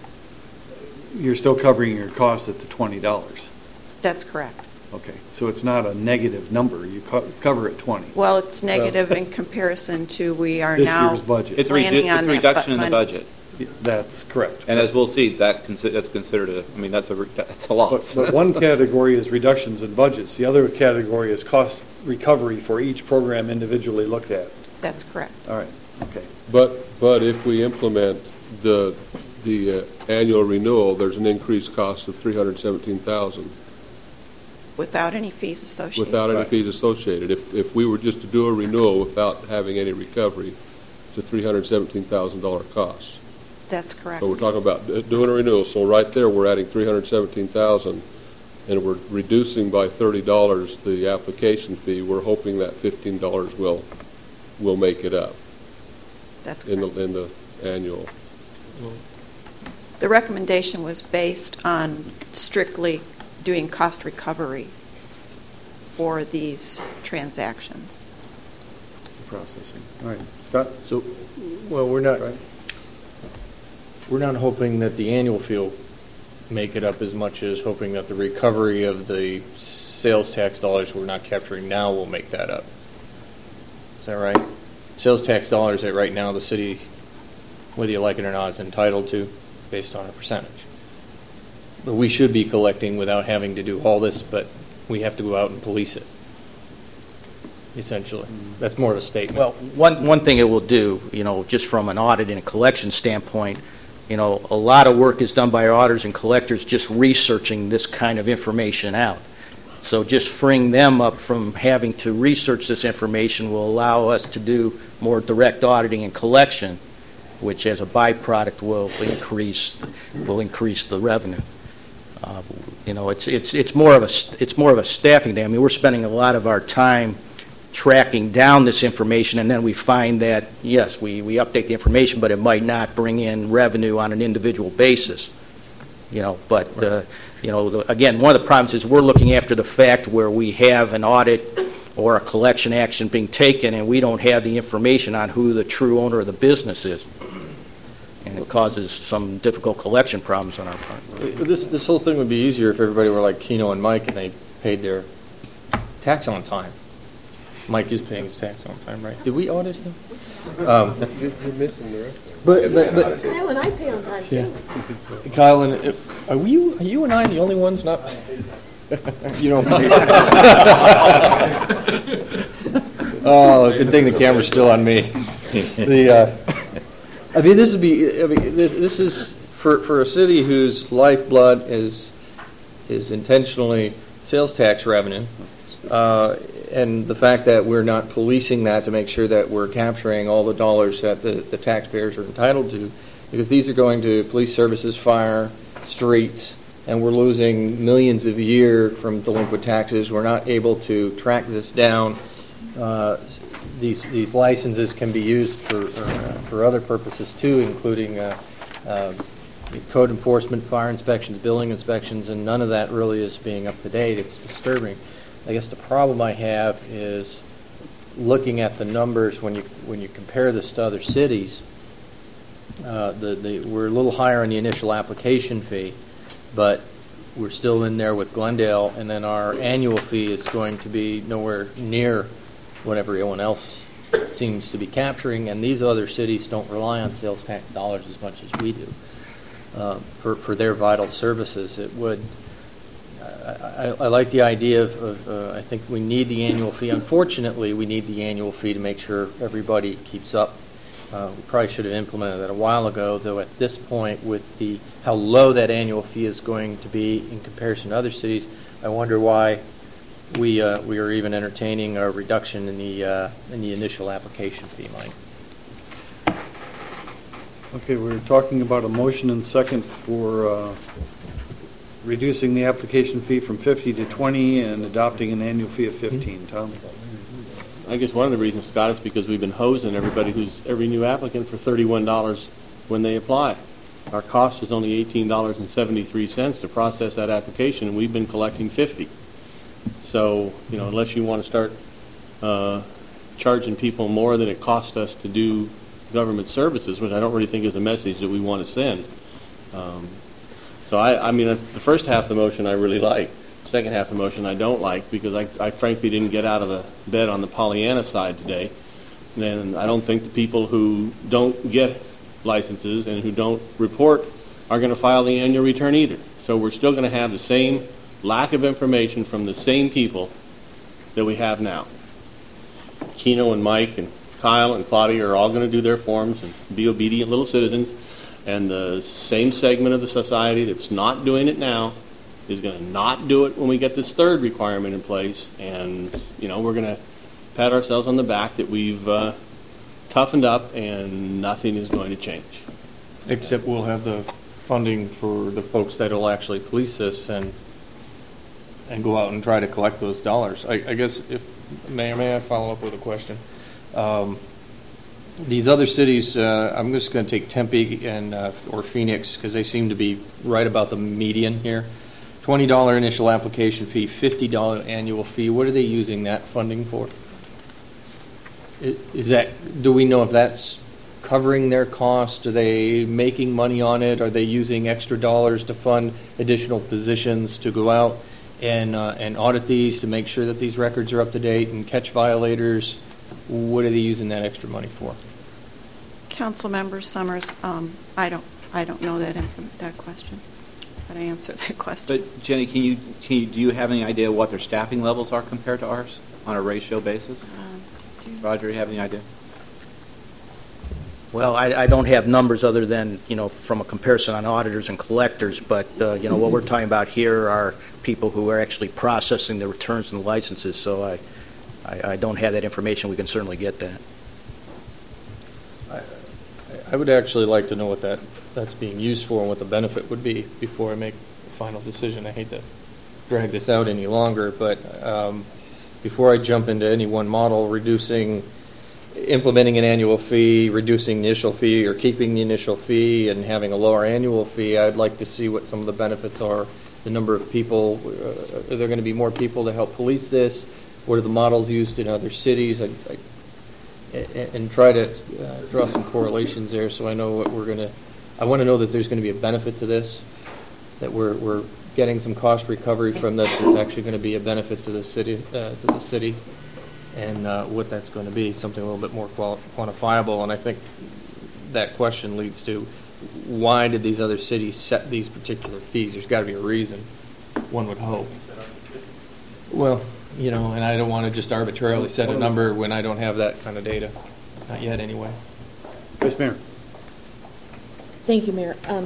A: you're still covering your cost at the twenty dollars.
E: That's correct.
A: Okay, so it's not a negative number, you co- cover at twenty.
E: Well, it's negative in comparison to, we are
A: This
E: now
A: year's budget.
F: It's a, redu-
E: planning
F: it's
E: on
F: a
E: that
F: reduction in the
E: fund.
F: budget.
A: That's correct.
F: And as we'll see, that consi- that's considered a, I mean, that's a, re- that's a
A: But,
F: loss.
A: but one category is reductions in budgets, the other category is cost recovery for each program individually looked at.
E: That's correct.
A: All right, okay.
K: But, but if we implement the, the uh, annual renewal, there's an increased cost of three hundred seventeen thousand dollars
E: Without any fees associated.
K: without any
A: Right.
K: fees associated. If, if we were just to do a renewal without having any recovery, it's a three hundred seventeen thousand dollars cost.
E: That's correct.
K: So we're talking about d- doing a renewal, so right there, we're adding three hundred seventeen thousand dollars, and we're reducing by thirty dollars the application fee. We're hoping that fifteen dollars will, will make it up
E: That's
K: in
E: correct.
K: the, in the annual.
E: The recommendation was based on strictly doing cost recovery for these transactions.
A: Processing. All right, Scott?
L: So, well, we're not,
A: Right.
L: we're not hoping that the annual fee will make it up as much as hoping that the recovery of the sales tax dollars we're not capturing now will make that up. Is that right? Sales tax dollars that right now the city, whether you like it or not, is entitled to based on a percentage. But we should be collecting without having to do all this, but we have to go out and police it, essentially. That's more of a statement.
H: Well, one, one thing it will do, you know, just from an audit and a collection standpoint, you know, a lot of work is done by our auditors and collectors just researching this kind of information out. So just freeing them up from having to research this information will allow us to do more direct auditing and collection, which as a byproduct will increase, will increase the revenue. Uh, You know, it's, it's, it's more of a, it's more of a staffing thing. I mean, we're spending a lot of our time tracking down this information, and then we find that, yes, we, we update the information, but it might not bring in revenue on an individual basis. You know, but, uh, you know, the, again, one of the problems is we're looking after the fact where we have an audit or a collection action being taken, and we don't have the information on who the true owner of the business is. And it causes some difficult collection problems on our part.
L: This, this whole thing would be easier if everybody were like Keno and Mike and they paid their tax on time. Mike is paying his tax on time, right? Did we audit him? Um,
K: You're you're missing the rest of it.
L: But, but, but,
C: Kyle and I pay on time,
L: yeah.
C: too.
L: Kyle, and uh, are you, are you and I the only ones not? You don't pay. Oh, good thing the camera's still on me. The, uh, I mean, this would be, I mean, this, this is, for, for a city whose lifeblood is, is intentionally sales tax revenue, uh, and the fact that we're not policing that to make sure that we're capturing all the dollars that the, the taxpayers are entitled to, because these are going to police services, fire, streets, and we're losing millions a year from delinquent taxes. We're not able to track this down. Uh, these these licenses can be used for uh, for other purposes too, including uh, uh, code enforcement, fire inspections, building inspections, and none of that really is being up to date. It's disturbing. I guess the problem I have is looking at the numbers when you when you compare this to other cities. Uh, the, the we're a little higher on the initial application fee, but we're still in there with Glendale, and then our annual fee is going to be nowhere near what everyone else seems to be capturing, and these other cities don't rely on sales tax dollars as much as we do uh, for, for their vital services. It would, I, I, I like the idea of, of uh, I think we need the annual fee. Unfortunately, we need the annual fee to make sure everybody keeps up. Uh, we probably should have implemented that a while ago, though at this point, with the how low that annual fee is going to be in comparison to other cities, I wonder why we uh, we are even entertaining a reduction in the uh, in the initial application fee, Mike.
A: Okay, we're talking about a motion and second for uh, reducing the application fee from fifty to twenty and adopting an annual fee of fifteen. Tom?
B: I guess one of the reasons, Scott, is because we've been hosing everybody who's every new applicant for thirty-one dollars when they apply. Our cost is only eighteen dollars and seventy-three cents to process that application, and we've been collecting fifty dollars. So, you know, unless you want to start uh, charging people more than it costs us to do government services, which I don't really think is a message that we want to send. Um, so, I, I mean, uh, the first half of the motion I really like. Second half of the motion I don't like, because I, I frankly didn't get out of the bed on the Pollyanna side today. And I don't think the people who don't get licenses and who don't report are going to file the annual return either. So we're still going to have the same lack of information from the same people that we have now. Keno and Mike and Kyle and Claudia are all going to do their forms and be obedient little citizens. And the same segment of the society that's not doing it now is going to not do it when we get this third requirement in place. And, you know, we're going to pat ourselves on the back that we've uh, toughened up and nothing is going to change.
L: Except we'll have the funding for the folks that will actually police this and and go out and try to collect those dollars. I, I guess if, may, may I follow up with a question? Um, these other cities, uh, I'm just going to take Tempe and uh, or Phoenix because they seem to be right about the median here. twenty dollars initial application fee, fifty dollars annual fee. What are they using that funding for? Is that, do we know if that's covering their costs? Are they making money on it? Are they using extra dollars to fund additional positions to go out and uh, and audit these to make sure that these records are up to date and catch violators? What are they using that extra money for?
E: Councilmember Summers, um, I don't I don't know that inf- that question. How to answer that question.
F: But Jenny, can you, can you do you have any idea what their staffing levels are compared to ours on a ratio basis?
E: Um, do you-
F: Roger, you have any idea?
H: Well, I, I don't have numbers other than, you know, from a comparison on auditors and collectors, but, uh, you know, what we're talking about here are people who are actually processing the returns and the licenses, so I, I, I don't have that information. We can certainly get that.
L: I, I would actually like to know what that, that's being used for and what the benefit would be before I make a final decision. I hate to drag this out any longer, but um, before I jump into any one model, reducing, implementing an annual fee, reducing the initial fee, or keeping the initial fee and having a lower annual fee, I'd like to see what some of the benefits are. The number of people, uh, are there going to be more people to help police this? What are the models used in other cities? I, I, and, and try to uh, draw some correlations there so I know what we're going to, I want to know that there's going to be a benefit to this, that we're, we're getting some cost recovery from this. It's actually going to be a benefit to the city, uh, to the city. and uh, what that's going to be, something a little bit more qual- quantifiable. And I think that question leads to, why did these other cities set these particular fees? There's got to be a reason, one would hope. Well, you know, and I don't want to just arbitrarily set a number when I don't have that kind of data. Not yet, anyway.
A: Vice Mayor.
C: Thank you, Mayor. Um,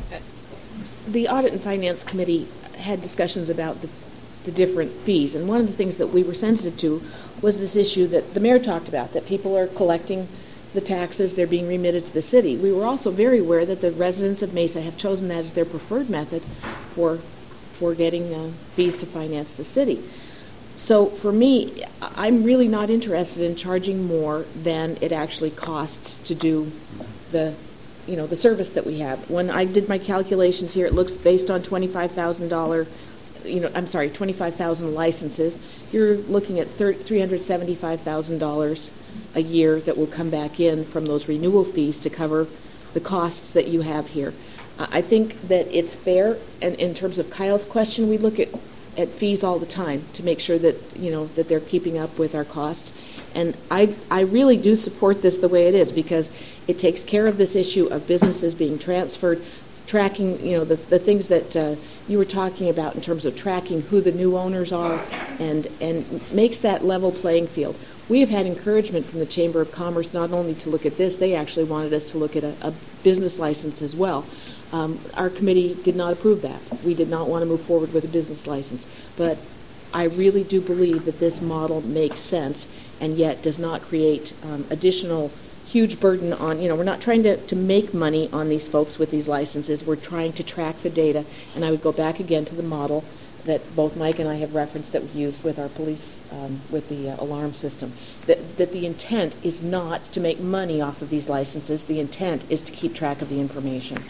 C: the Audit and Finance Committee had discussions about the, the different fees, and one of the things that we were sensitive to was this issue that the mayor talked about, that people are collecting the taxes, they're being remitted to the city. We were also very aware that the residents of Mesa have chosen that as their preferred method for, for getting uh, fees to finance the city. So for me, I'm really not interested in charging more than it actually costs to do the, you know, the service that we have. When I did my calculations here, it looks based on twenty-five thousand dollars, you know, I'm sorry, twenty-five thousand licenses. You're looking at three hundred seventy-five thousand dollars a year that will come back in from those renewal fees to cover the costs that you have here. Uh, I think that it's fair, and in terms of Kyle's question, we look at at fees all the time to make sure that, you know, that they're keeping up with our costs. And I, I really do support this the way it is, because it takes care of this issue of businesses being transferred, tracking, you know, the, the things that uh, you were talking about in terms of tracking who the new owners are, and, and makes that level playing field. We have had encouragement from the Chamber of Commerce not only to look at this, they actually wanted us to look at a, a business license as well. Um, our committee did not approve that. We did not want to move forward with a business license. But I really do believe that this model makes sense, and yet does not create um, additional huge burden on, you know, we're not trying to, to make money on these folks with these licenses. We're trying to track the data. And I would go back again to the model that both Mike and I have referenced that we used with our police, um, with the uh, alarm system, that, that the intent is not to make money off of these licenses. The intent is to keep track of the information.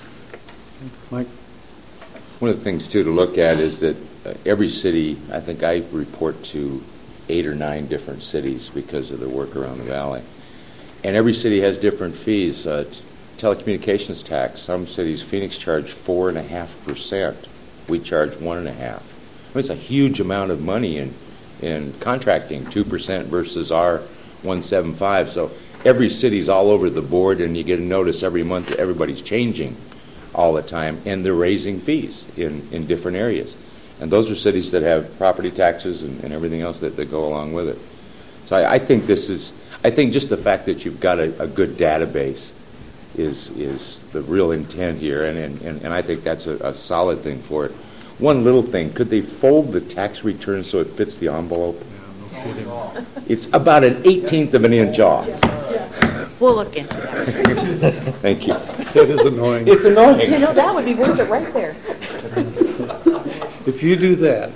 A: Mike?
G: One of the things, too, to look at is that uh, every city, I think I report to eight or nine different cities because of the work around the valley. And every city has different fees. Uh, telecommunications tax, some cities, Phoenix charge four and a half percent. We charge one and a half. I mean, it's a huge amount of money in, in contracting, two percent versus our one seventy-five. So every city's all over the board, and you get a notice every month that everybody's changing all the time, and they're raising fees in, in different areas. And those are cities that have property taxes and, and everything else that, that go along with it. So I, I think this is, I think just the fact that you've got a, a good database is is the real intent here, and, and, and I think that's a, a solid thing for it. One little thing, could they fold the tax return so it fits the envelope?
A: Yeah, no kidding.
G: It's about an eighteenth of an inch off.
E: We'll look into that.
G: Thank you.
A: It is annoying.
G: It's annoying.
C: You know, that would be worth it right there.
A: If you do that.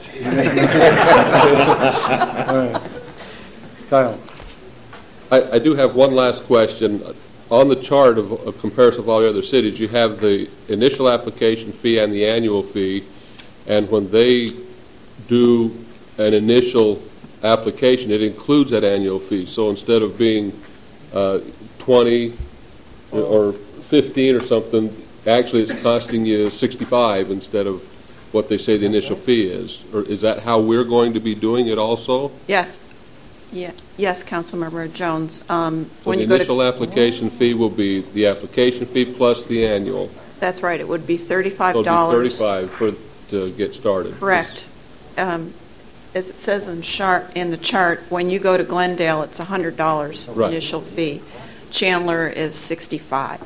A: All right. Kyle?
K: I, I do have one last question. On the chart of a comparison of all the other cities, you have the initial application fee and the annual fee, and when they do an initial application, it includes that annual fee. So instead of being uh, twenty or fifteen or something, actually it's costing you sixty-five instead of what they say the initial fee is. Or is that how we're going to be doing it also?
E: Yes. Yeah. Yes, Councilmember Jones. Um,
K: So
E: when
K: the
E: you go
K: initial
E: to,
K: application fee will be the application fee plus the annual.
E: that's right. It would be thirty-five
K: So
E: dollars.
K: it'll be thirty-five for, to get started.
E: Correct. Um, as it says in chart, in the chart, when you go to Glendale, it's one hundred dollars
K: Right.
E: initial fee. Chandler is sixty-five.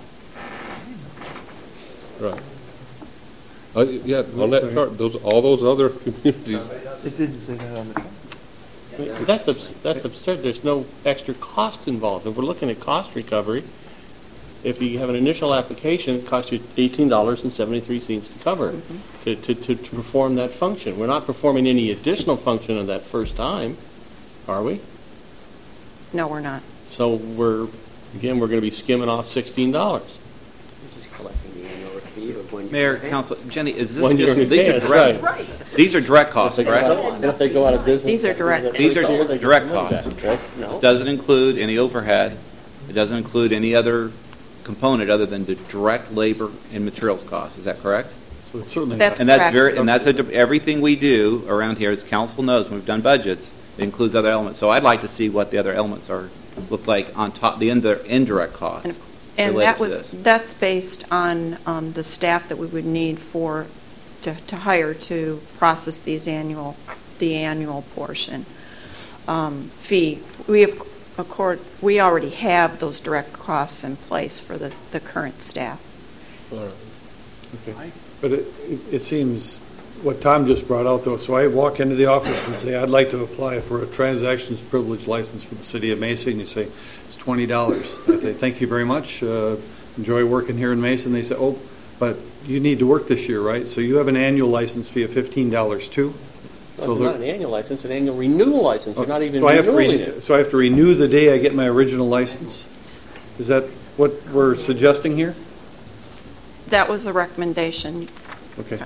K: Right. Uh, yeah, on that chart, those, all those other communities,
B: It didn't say that on the chart. That's, abs- that's absurd. There's no extra cost involved. If we're looking at cost recovery, if you have an initial application, it costs you eighteen dollars and seventy-three cents to cover, mm-hmm. to, to, to, to perform that function. We're not performing any additional function on that first time, are we?
E: No, we're not.
B: So we're, again, we're going to be skimming off sixteen dollars.
F: Mayor, Council, Jenny, is this
B: One year
F: just,
B: in
F: these are
B: advance,
F: direct,
B: right.
F: these are direct costs,
B: If they
F: correct?
B: go- and if they go out of business.
E: These are direct.
F: These are
B: They
F: direct
B: get money
F: costs.
B: back, correct? No.
F: It doesn't include any overhead. It doesn't include any other component other than the direct labor and materials costs. Is that correct?
A: So it's certainly.
E: That's
F: And that's
E: correct.
F: very, and that's a, everything we do around here, as council knows, when we've done budgets, It includes other elements. So I'd like to see what the other elements are, look like on top, the ind- indirect costs.
E: And, and
F: related
E: that
F: to
E: was,
F: this.
E: that's based on um, the staff that we would need for, to, to hire to process these annual, the annual portion um, fee. We have, of course, we already have those direct costs in place for the, the current staff.
K: All right.
A: Okay. But it, it- it seems, what Tom just brought out though, so I walk into the office and say, I'd like to apply for a transactions privilege license for the city of Mesa, and you say, it's twenty dollars. I say, thank you very much, uh, enjoy working here in Mesa, and they say, oh, but you need to work this year, right? So you have an annual license fee of fifteen dollars too?
B: So
A: So
B: it's
A: there-
B: not an annual license, an annual renewal license. You're not even
A: So I have to
B: renewing
A: re-
B: it.
A: So I have to renew the day I get my original license? Is that what we're suggesting here?
E: That was the recommendation.
A: Okay.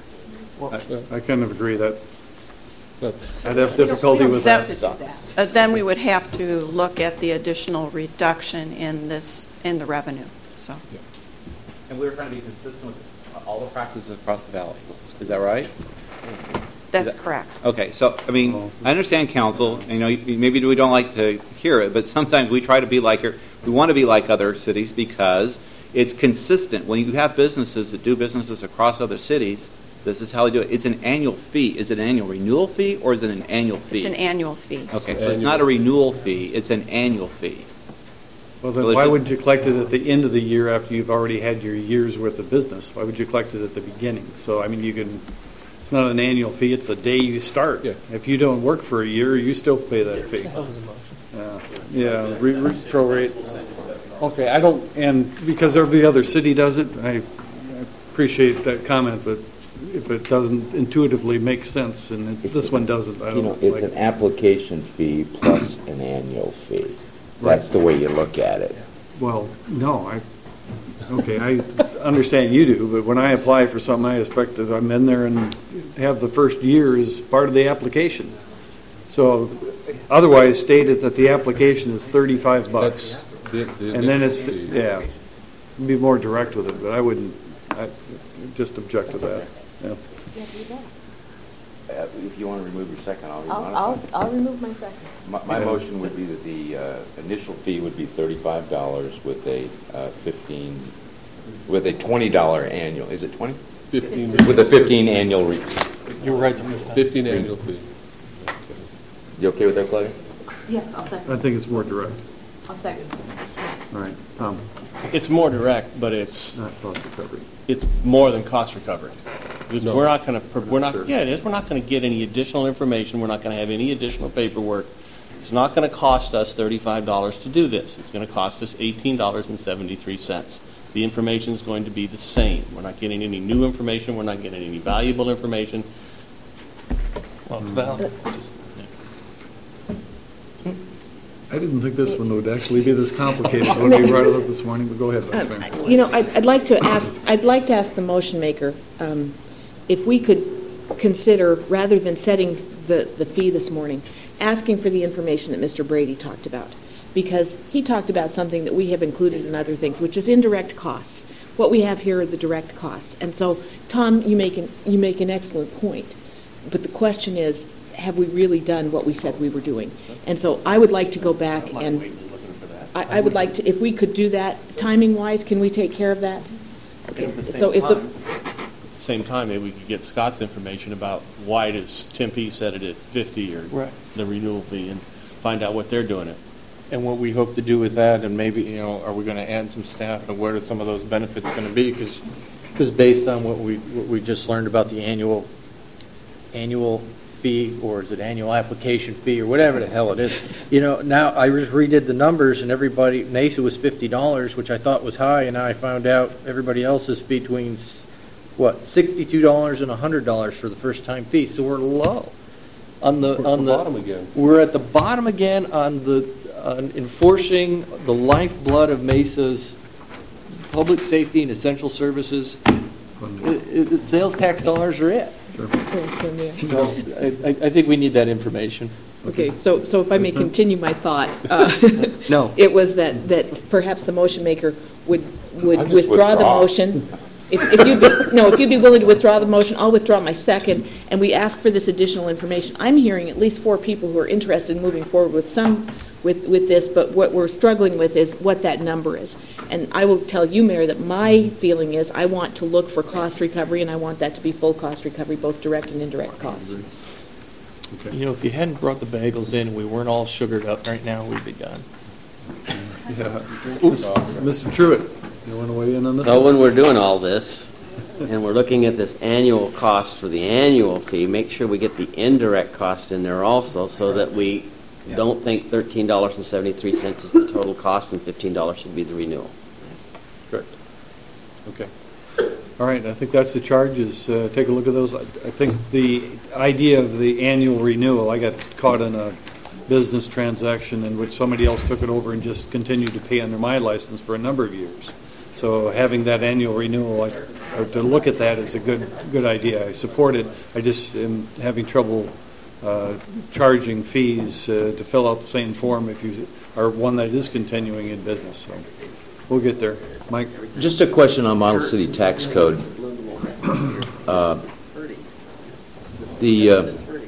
A: I I kind of agree that,
K: But
A: I'd have difficulty with that.
E: Uh, Then we would have to look at the additional reduction in this, in the revenue, so.
F: And we were trying to be consistent with all the practices across the valley. Is that right?
E: That's
F: Is that-
E: correct.
F: Okay, so, I mean, I understand council, you know, maybe we don't like to hear it, but sometimes we try to be like, we want to be like other cities because it's consistent. When you have businesses that do businesses across other cities, this is how they do it. It's an annual fee. Is it an annual renewal fee or is it an annual fee?
E: It's an annual fee.
F: Okay, so it's not a renewal fee, it's an annual fee.
A: Well, then why wouldn't you collect it at the end of the year after you've already had your year's worth of business? Why would you collect it at the beginning? So, I mean, you can, it's not an annual fee, it's the day you start.
K: Yeah.
A: If you don't work for a year, you still pay that fee. Yeah, yeah, re- re- prorate. Okay, I don't, and because every other city does it, I I appreciate that comment, but if it doesn't intuitively make sense, and it- this one doesn't, I
G: You know,
A: don't
G: it's
A: like
G: an
A: it.
G: application fee plus an annual fee. That's the way you look at it.
A: Well, no, I, okay, I understand you do, but when I apply for something, I expect that I'm in there and have the first year as part of the application. So otherwise stated that the application is thirty-five bucks.
K: that's the, the
A: And then it's,
K: initial fee.
A: yeah, be more direct with it, but I wouldn't, I just object to that, yeah.
G: Uh, If you want to remove your second, I'll
C: I'll,
G: remove
C: I'll, I'll remove my second.
G: My, my motion would be that the uh, initial fee would be thirty-five dollars with a uh, fifteen, with a twenty dollar annual, is it twenty?
K: Fifteen.
G: With a fifteen annual re,
L: You're right.
K: Fifteen annual fee.
G: you okay with that, Claudia?
C: Yes, I'll
A: I
C: second.
A: think it's more direct.
C: I'll second.
A: All right, Tom,
M: It's more direct, but it's,
A: not cost recovery.
M: it's more than cost recovery. Because
K: No.
M: we're not going to, we're
A: Sure.
M: not, yeah, it is, we're not going to get any additional information, we're not going to have any additional paperwork. It's not going to cost us thirty-five dollars to do this. It's going to cost us eighteen dollars and seventy-three cents. The information is going to be the same. We're not getting any new information, we're not getting any valuable information.
L: Well, it's valid.
A: I didn't think this one would actually be this complicated when we brought it up this morning, but go ahead, Vice Mayor.
C: Um, You know, I'd, I'd like to ask, I'd like to ask the motion maker, um, if we could consider, rather than setting the, the fee this morning, asking for the information that Mister Brady talked about. Because he talked about something that we have included in other things, which is indirect costs. What we have here are the direct costs. And so, Tom, you make an, you make an excellent point. But the question is, have we really done what we said we were doing? And so I would like to go back and, I, I would like to, if we could do that, timing-wise, can we take care of that? Okay. So if the,
M: At the same time, maybe we could get Scott's information about why does Tempe set it at fifty or
L: Right.
M: the renewal fee, and find out what they're doing it.
L: And what we hope to do with that, and maybe, you know, are we going to add some staff, and where are some of those benefits going to be? Because based on what we, what we just learned about the annual, annual fee, or is it annual application fee, or whatever the hell it is, you know, now I just redid the numbers, and everybody, Mesa was fifty dollars, which I thought was high, and now I found out everybody else is between, what, sixty-two dollars and one hundred dollars for the first-time fee, so we're low. On the,
K: We're at
L: on
K: the
L: the.
K: bottom again.
L: We're at the bottom again on the, on enforcing the lifeblood of Mesa's public safety and essential services. It- it- Sales tax dollars are it. So I, I I think we need that information.
C: okay, so, so if I may continue my thought. uh,
L: No.
C: It was that, that perhaps the motion maker would,
G: I
C: would
G: just
C: withdraw the
G: withdraw.
C: motion If, if you'd be, no, if you'd be willing to withdraw the motion, I'll withdraw my second, and we ask for this additional information. I'm hearing at least four people who are interested in moving forward with some, with, with this, but what we're struggling with is what that number is. And I will tell you, Mayor, that my feeling is I want to look for cost recovery, and I want that to be full cost recovery, both direct and indirect costs.
L: Okay. You know, if you hadn't brought the bagels in and we weren't all sugared up right now, we'd be done.
A: Yeah. Oops. Mister Truitt, you want to weigh in on this?
N: So when we're doing all this, and we're looking at this annual cost for the annual fee, make sure we get the indirect cost in there also, so that we yeah. don't think thirteen dollars and seventy-three cents is the total cost and fifteen dollars should be the renewal.
A: Correct. Okay. All right, I think that's the charge, is uh, take a look at those. I, I think the idea of the annual renewal, I got caught in a business transaction in which somebody else took it over and just continued to pay under my license for a number of years. So having that annual renewal, I, or to look at that is a good good idea. I support it. I just am having trouble uh, charging fees uh, to fill out the same form if you are one that is continuing in business. So we'll get there. Mike?
G: Just a question on Model City Tax Code. Uh, the uh,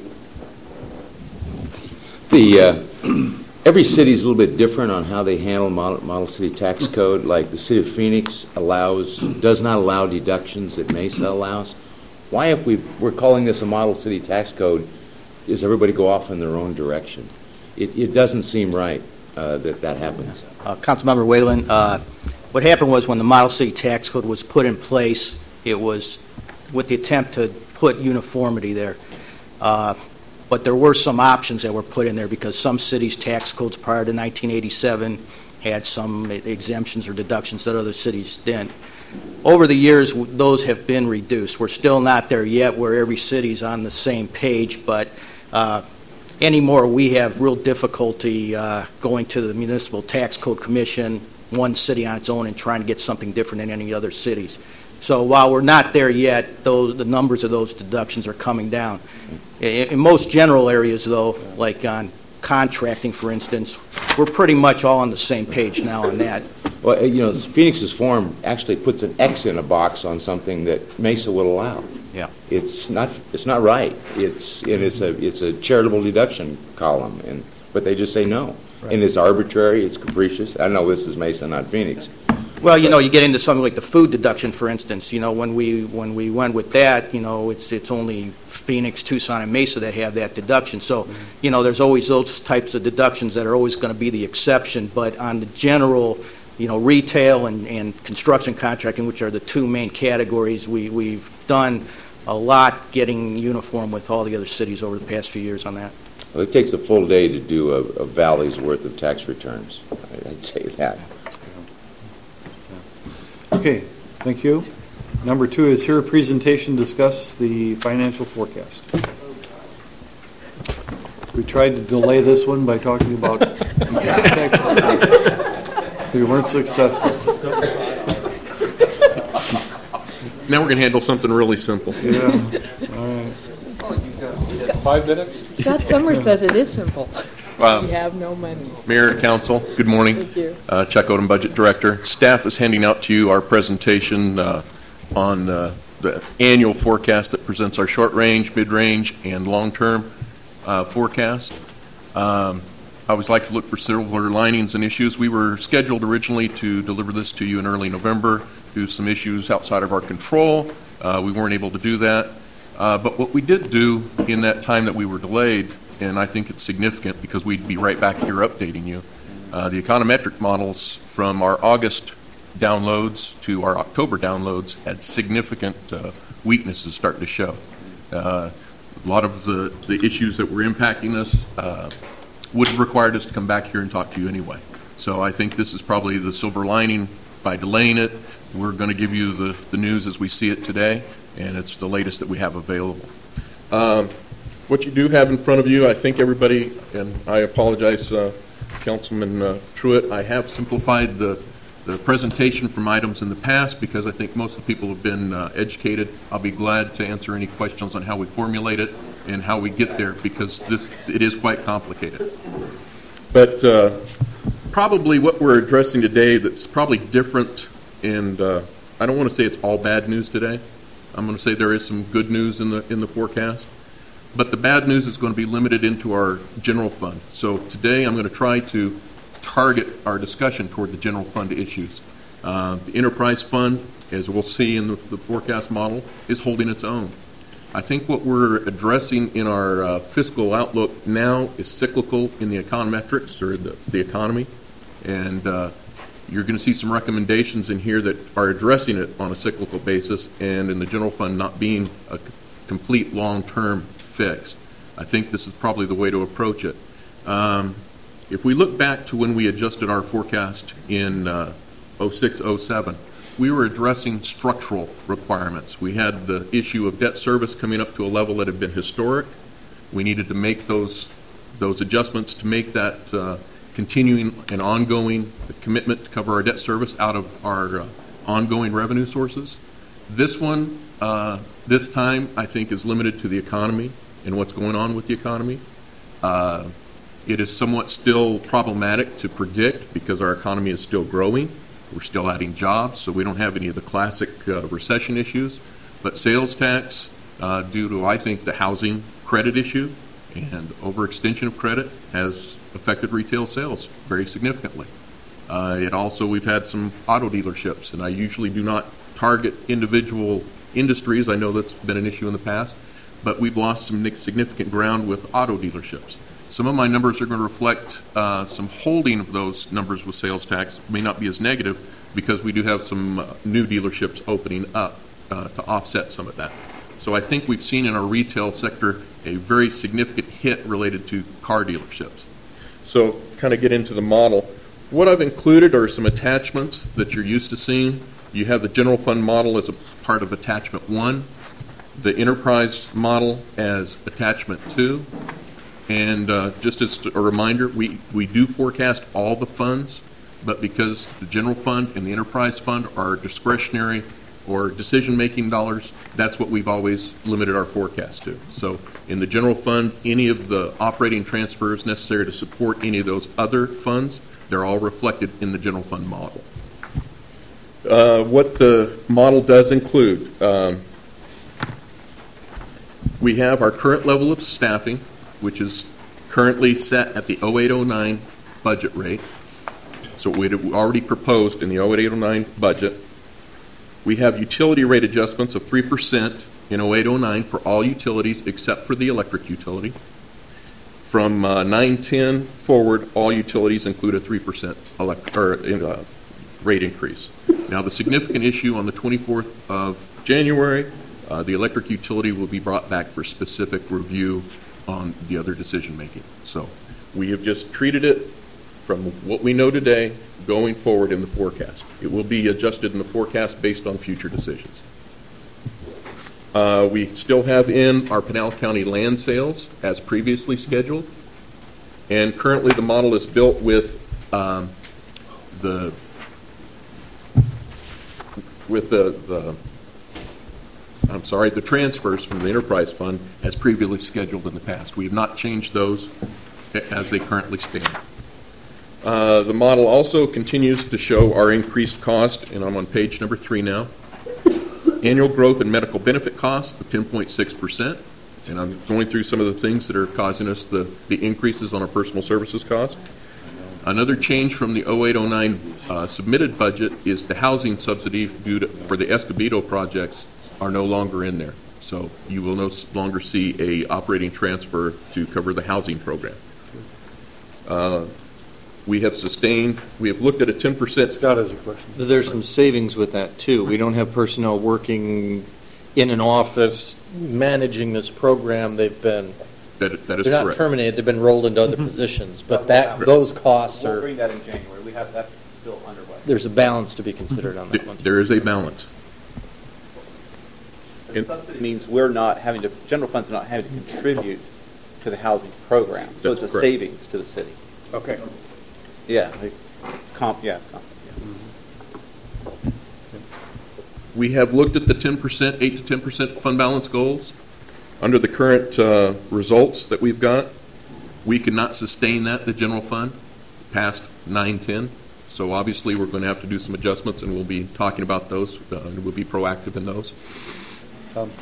G: the uh, every city is a little bit different on how they handle Model, Model City Tax Code. Like the city of Phoenix allows, does not allow deductions that Mesa allows. Why, if we we're calling this a Model City Tax Code, does everybody go off in their own direction? It, it doesn't seem right uh, that that happens.
H: Uh, Councilmember Whalen, uh, what happened was when the Model City Tax Code was put in place, it was with the attempt to put uniformity there. Uh, but there were some options that were put in there because some cities' tax codes prior to nineteen eighty-seven had some exemptions or deductions that other cities didn't. Over the years, those have been reduced. We're still not there yet where every city's on the same page, but uh, anymore we have real difficulty uh, going to the Municipal Tax Code Commission, one city on its own, and trying to get something different than any other cities. So while we're not there yet, those, the numbers of those deductions are coming down. In, in most general areas, though, like on contracting, for instance, we're pretty much all on the same page now on that.
G: Well, you know, Phoenix's form actually puts an X in a box on something that Mesa would allow.
H: Yeah,
G: it's not. It's not right. It's and it's a it's a charitable deduction column, and but they just say no, right. And it's arbitrary. It's capricious. I know this is Mesa, not Phoenix.
H: Well, you know, you get into something like the food deduction, for instance. You know, when we when we went with that, you know, it's it's only Phoenix, Tucson, and Mesa that have that deduction. So, you know, there's always those types of deductions that are always going to be the exception. But on the general, you know, retail and, and construction contracting, which are the two main categories, we we've done a lot getting uniform with all the other cities over the past few years on that.
G: Well, it takes a full day to do a, a valley's worth of tax returns. I'd say that.
A: Okay, thank you. Number two is hear a presentation, discuss the financial forecast. We tried to delay this one by talking about tax. We weren't successful.
K: Now we're going to handle something really simple.
A: Yeah, all right.
C: Scott,
K: Five minutes?
C: Scott Summers says it is simple.
K: Um,
C: we have no money.
K: Mayor, Council, good morning.
C: Thank you.
K: Uh, Chuck Odom, Budget Director. Staff is handing out to you our presentation uh, on uh, the annual forecast that presents our short-range, mid-range, and long-term uh, forecast. Um, I always like to look for silver linings and issues. We were scheduled originally to deliver this to you in early November due to some issues outside of our control. Uh, we weren't able to do that. Uh, but what we did do in that time that we were delayed, and I think it's significant because we'd be right back here updating you. Uh, the econometric models from our August downloads to our October downloads had significant uh, weaknesses starting to show. Uh, a lot of the, the issues that were impacting us uh, would have required us to come back here and talk to you anyway. So I think this is probably the silver lining by delaying it. We're going to give you the, the news as we see it today, and it's the latest that we have available. Um, What you do have in front of you, I think everybody, and I apologize, uh, Councilman uh, Truitt, I have simplified the, the presentation from items in the past because I think most of the people have been uh, educated. I'll be glad to answer any questions on how we formulate it and how we get there because this it is quite complicated. But uh, probably what we're addressing today that's probably different, and uh,
O: I don't want to say it's all bad news today. I'm going to say there is some good news in the in the forecast. But the bad news is going to be limited into our general fund. So today I'm going to try to target our discussion toward the general fund issues. Uh, the enterprise fund, as we'll see in the, the forecast model, is holding its own. I think what we're addressing in our uh, fiscal outlook now is cyclical in the econometrics, or the, the economy. And uh, you're going to see some recommendations in here that are addressing it on a cyclical basis, and in the general fund not being a c- complete long-term fix. I think this is probably the way to approach it. Um, if we look back to when we adjusted our forecast in uh, oh six oh seven, we were addressing structural requirements. We had the issue of debt service coming up to a level that had been historic. We needed to make those those adjustments to make that uh, continuing and ongoing commitment to cover our debt service out of our uh, ongoing revenue sources. This one, uh, this time, I think is limited to the economy and what's going on with the economy. Uh, it is somewhat still problematic to predict because our economy is still growing. We're still adding jobs, so we don't have any of the classic uh, recession issues. But sales tax, uh, due to, I think, the housing credit issue and overextension of credit, has affected retail sales very significantly. Uh, it also, we've had some auto dealerships, and I usually do not target individual industries. I know that's been an issue in the past, but we've lost some significant ground with auto dealerships. Some of my numbers are going to reflect uh, some holding of those numbers with sales tax. May not be as negative because we do have some uh, new dealerships opening up uh, to offset some of that. So I think we've seen in our retail sector a very significant hit related to car dealerships. So kind of get into the model. What I've included are some attachments that you're used to seeing. You have the general fund model as a part of attachment one, the enterprise model as attachment two, and uh, just as a reminder, we, we do forecast all the funds, but because the general fund and the enterprise fund are discretionary or decision-making dollars, that's what we've always limited our forecast to. So in the general fund, any of the operating transfers necessary to support any of those other funds, they're all reflected in the general fund model. Uh, what the model does include, um, we have our current level of staffing, which is currently set at the oh eight oh nine budget rate. So we had already proposed in the oh eight oh nine budget. We have utility rate adjustments of three percent in oh eight oh nine for all utilities except for the electric utility. From uh, nine ten forward, all utilities include a three percent elect- or, uh, rate increase. Now, the significant issue on the twenty-fourth of January, uh, the electric utility will be brought back for specific review on the other decision making. So we have just treated it from what we know today going forward in the forecast. It will be adjusted in the forecast based on future decisions. Uh, we still have in our Pinal County land sales as previously scheduled, and currently the model is built with um, the with the, the I'm sorry, the transfers from the enterprise fund as previously scheduled in the past. We have not changed those as they currently stand. Uh, the model also continues to show our increased cost, and I'm on page number three now. Annual growth in medical benefit costs of ten point six percent, and I'm going through some of the things that are causing us the, the increases on our personal services costs. Another change from the oh eight oh nine uh, submitted budget is the housing subsidy due to, for the Escobedo projects are no longer in there. So you will no longer see a operating transfer to cover the housing program. Uh, we have sustained, we have looked at a ten percent.
A: Scott has a question.
L: There's some savings with that, too. We don't have personnel working in an office managing this program. They've been,
O: that, that is
L: they're not
O: correct.
L: terminated, they've been rolled into other positions. But that those costs
F: We'll
L: are,
F: bring that in January. We have that still underway.
L: there's a balance to be considered on that one.
O: There is a balance.
F: The subsidy means we're not having to, general funds are not having to contribute to the housing program. So
O: That's
F: it's a
O: correct.
F: savings to the city.
L: Okay.
F: Yeah. It's comp, yeah, it's comp, yeah.
O: We have looked at the ten percent, eight to ten percent fund balance goals. Under the current uh, results that we've got, we cannot sustain that, the general fund, past nine ten. So obviously, we're going to have to do some adjustments, and we'll be talking about those, uh, and we'll be proactive in those.
A: Tom?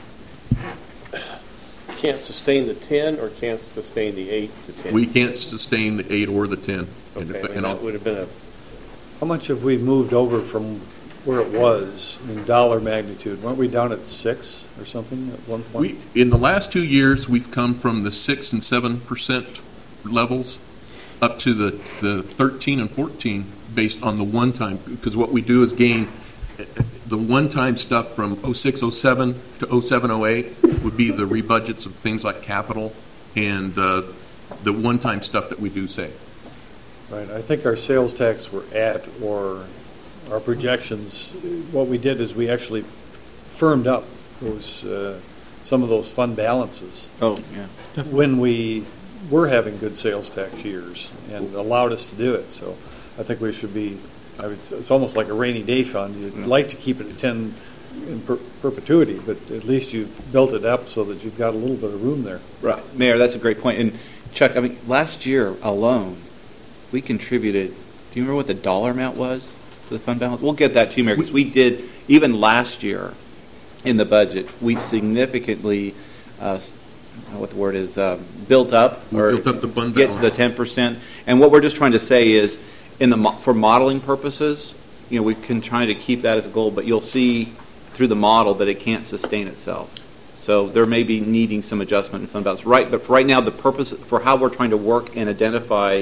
B: Can't sustain the ten or can't sustain the eight to ten?
O: We can't sustain the eight or the ten. And-
B: Okay,
O: and
B: and
O: I'll-
B: that would have been a,
A: How much have we moved over from where it was in dollar magnitude? Weren't we down at six or something at one point?
O: We, in the last two years, we've come from the six and seven percent levels up to the, the thirteen and fourteen based on the one-time, because what we do is gain the one-time stuff from oh six, oh seven to oh seven, oh eight would be the rebudgets of things like capital and uh, the one-time stuff that we do save.
A: Right, I think our sales tax were at, or our projections, what we did is we actually firmed up those, uh, some of those fund balances.
F: Oh, yeah.
A: When we were having good sales tax years and allowed us to do it. So I think we should be, I would, it's almost like a rainy day fund. You'd like to keep it at ten in per- perpetuity, but at least you've built it up so that you've got a little bit of room there.
F: Right, Mayor, that's a great point. And Chuck, I mean, last year alone, we contributed, do you remember what the dollar amount was for the fund balance? We'll get that to you, Mayor, because we did, even last year in the budget, we significantly, uh, I don't know what the word is, uh, built up. or
O: Built up the fund
F: Get to the
O: balance.
F: ten percent. And what we're just trying to say is, in the mo- for modeling purposes, you know, we can try to keep that as a goal, but you'll see through the model that it can't sustain itself. So there may be needing some adjustment in fund balance. Right, but for right now, the purpose for how we're trying to work and identify